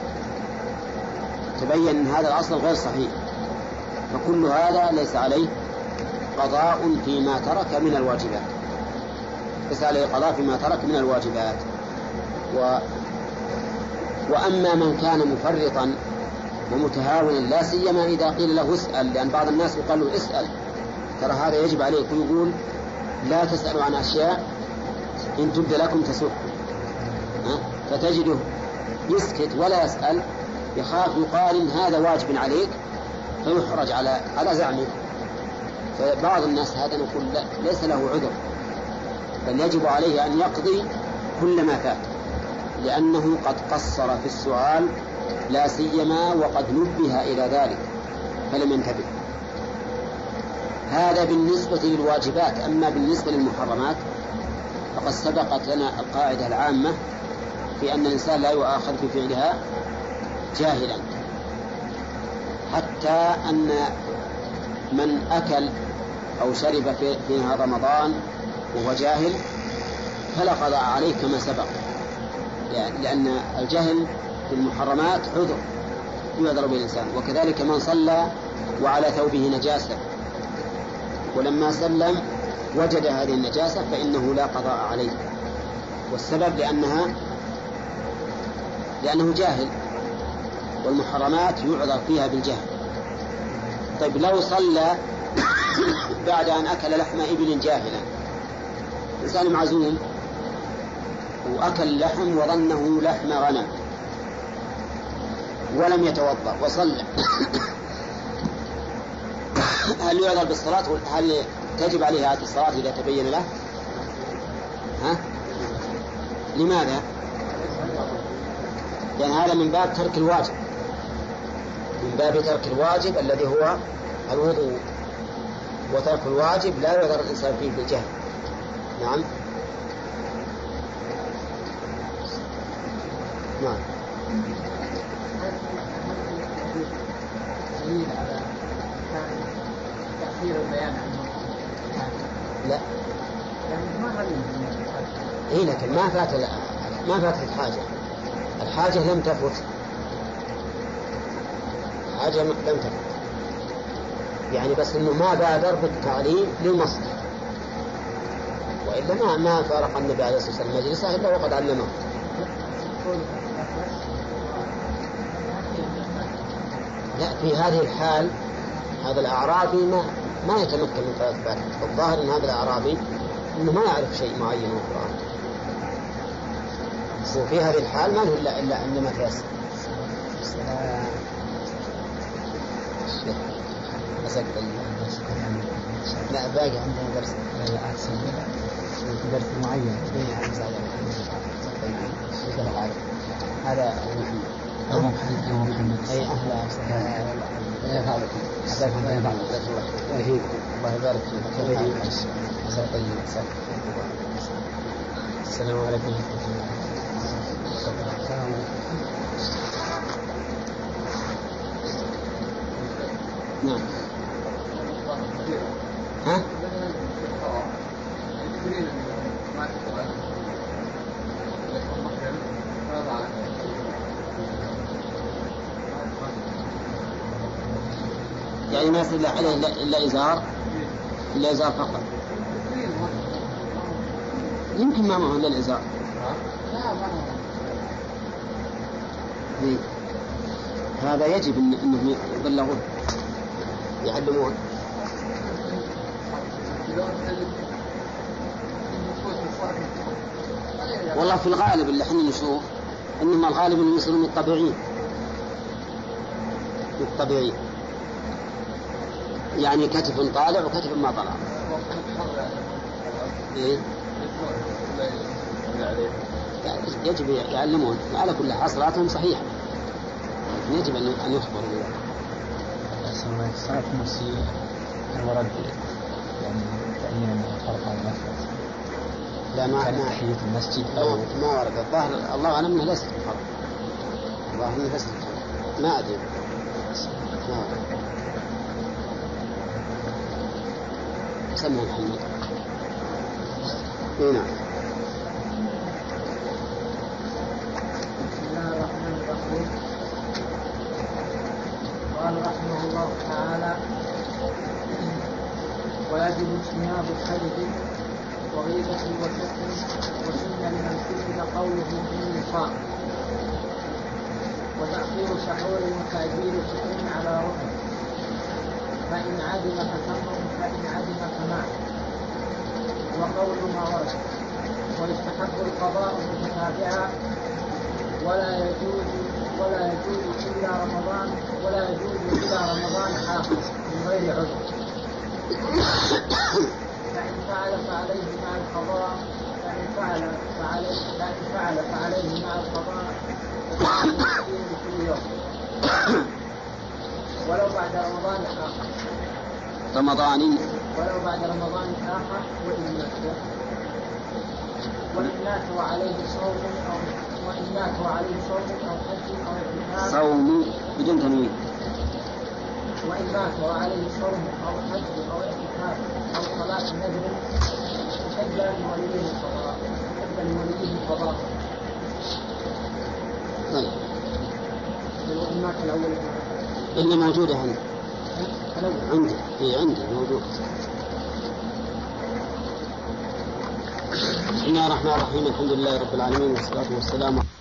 تبين أن هذا الأصل غير صحيح، فكل هذا ليس عليه قضاء فيما ترك من الواجبات، ليس عليه قضاء فيما ترك من الواجبات. و... وأما من كان مفرطا ومتهاونا لا سيما إذا قيل له اسأل، لأن بعض الناس يقال له اسأل ترى هذا يجب عليك، ويقول لا تسألوا عن أشياء إن تبد لكم تسؤكم، فتجده يسكت ولا يسأل يخاف يقال إن هذا واجب عليك فيحرج على على زعمه. فبعض الناس هذا نقول لا ليس له عذر، بل يجب عليه أن يقضي كل ما فات لأنه قد قصر في السؤال لا سيما وقد نبه إلى ذلك فلم ينتبه. هذا بالنسبة للواجبات. أما بالنسبة للمحرمات فقد سبقت لنا القاعدة العامة في أن الإنسان لا يؤاخذ بفعلها جاهلا، حتى أن من أكل أو شرب في, في نهار رمضان وهو جاهل فلا قضاء عليه كما سبق، يعني لأن الجهل في المحرمات عذر يعذر به الإنسان. وكذلك من صلى وعلى ثوبه نجاسة ولما سلم وجد هذه النجاسة فإنه لا قضاء عليه، والسبب لأنها لأنه جاهل، والمحرمات يعذر فيها بالجهل. طيب لو صلى بعد أن أكل لحم إبل جاهلا، إنسان معزوم وأكل لحم وظنه لحم غنم ولم يتوضأ وصلى، هل يعذر بالصلاة؟ هل تجب عليه هذه الصلاة إذا تبين له؟ ها؟ لماذا؟ لأن هذا من باب ترك الواجب، من باب ترك الواجب الذي هو الوضوء، وترك الواجب لا يعذر الإنسان فيه بالجهل. نعم نعم لا إيه، لكن ما فات ما فاتت الحاجة، الحاجة لم تفت، الحاجة لم تفت، يعني بس إنه ما بادر بالتعليم للمصلحة، وإلا ما ما فارق النبي عليه الصلاة والسلام مجلسه إلا وقد علمه. لا، في هذه الحال هذا الأعرابي ما ما يتمكن من قراءة الفاتحة، الظاهر أن هذا الأعرابي إنه ما يعرف شيء معين من القرآن، وفي هذه الحال ما له إلا إلا عندما تيسر. لا باقي عندنا درس درس معين هذا محمد أي أهلا الله يبارك فيك. الله يبارك فيك. السلام عليكم. نعم. ها؟ يعني ما يصير عليه إلا إزار إلا إزار فقط. يمكن ما معه إلا الإزار. هذا يجب أنه يبلغون يعلمون. والله في الغالب اللي احنا نشوف إنما الغالب أنهم يصيرون الطبيعيين الطبيعيين يعني كتف طالع وكتف ما طلع. إيه؟ يجب يعلمون. على كل حال صلاتهم صحيحة لكن يجب أن يخبروا بها. صلاة المسيح الورد يعني تعيين فرق على المسجد. لا ما كانت تحية المسجد أو ما ورد. الظاهر الله أعلم أنه ليس فرق. الله أعلم ليس فرق. ما أدري. ما سمع محمد. هنا. بسم الله الرحمن الرحيم. قال رحمه الله تعالى: ويجب اجتناب الكذب وغيبة وشتم وسن لمن كتب قوله إني صائم، وتأخير سحور وتأجيل سحور على ركن، فإن عدم فتمر فإن عدم فمات، وقول ما ورد. ويستحب القضاء متتابعا ولا يجوز ولا يجوز إلا رمضان ولا يجوز إلا رمضان آخر من غير عذر. فإن فعل فعليه مع القضاء فإن فعل فعليه فإن فعل فعليه مع القضاء في يوم ولو بعد رمضان آخر رمضان ولو بعد رمضان آخر وإن مات وإن مات وعليه صوم أو وإن مات وعليه صوم أو حج أو اعتكاف صوم بدون تنوين. وإن مات وعليه صوم أو حج أو اعتكاف أو صلاة نذر حج لوليه القضاء حج لوليه القضاء. طيب. وإن مات الأول إلا موجودة عندي. عندي إيه عندي موجود. بسم الله الرحمن الرحيم. الحمد لله رب العالمين والصلاة والسلام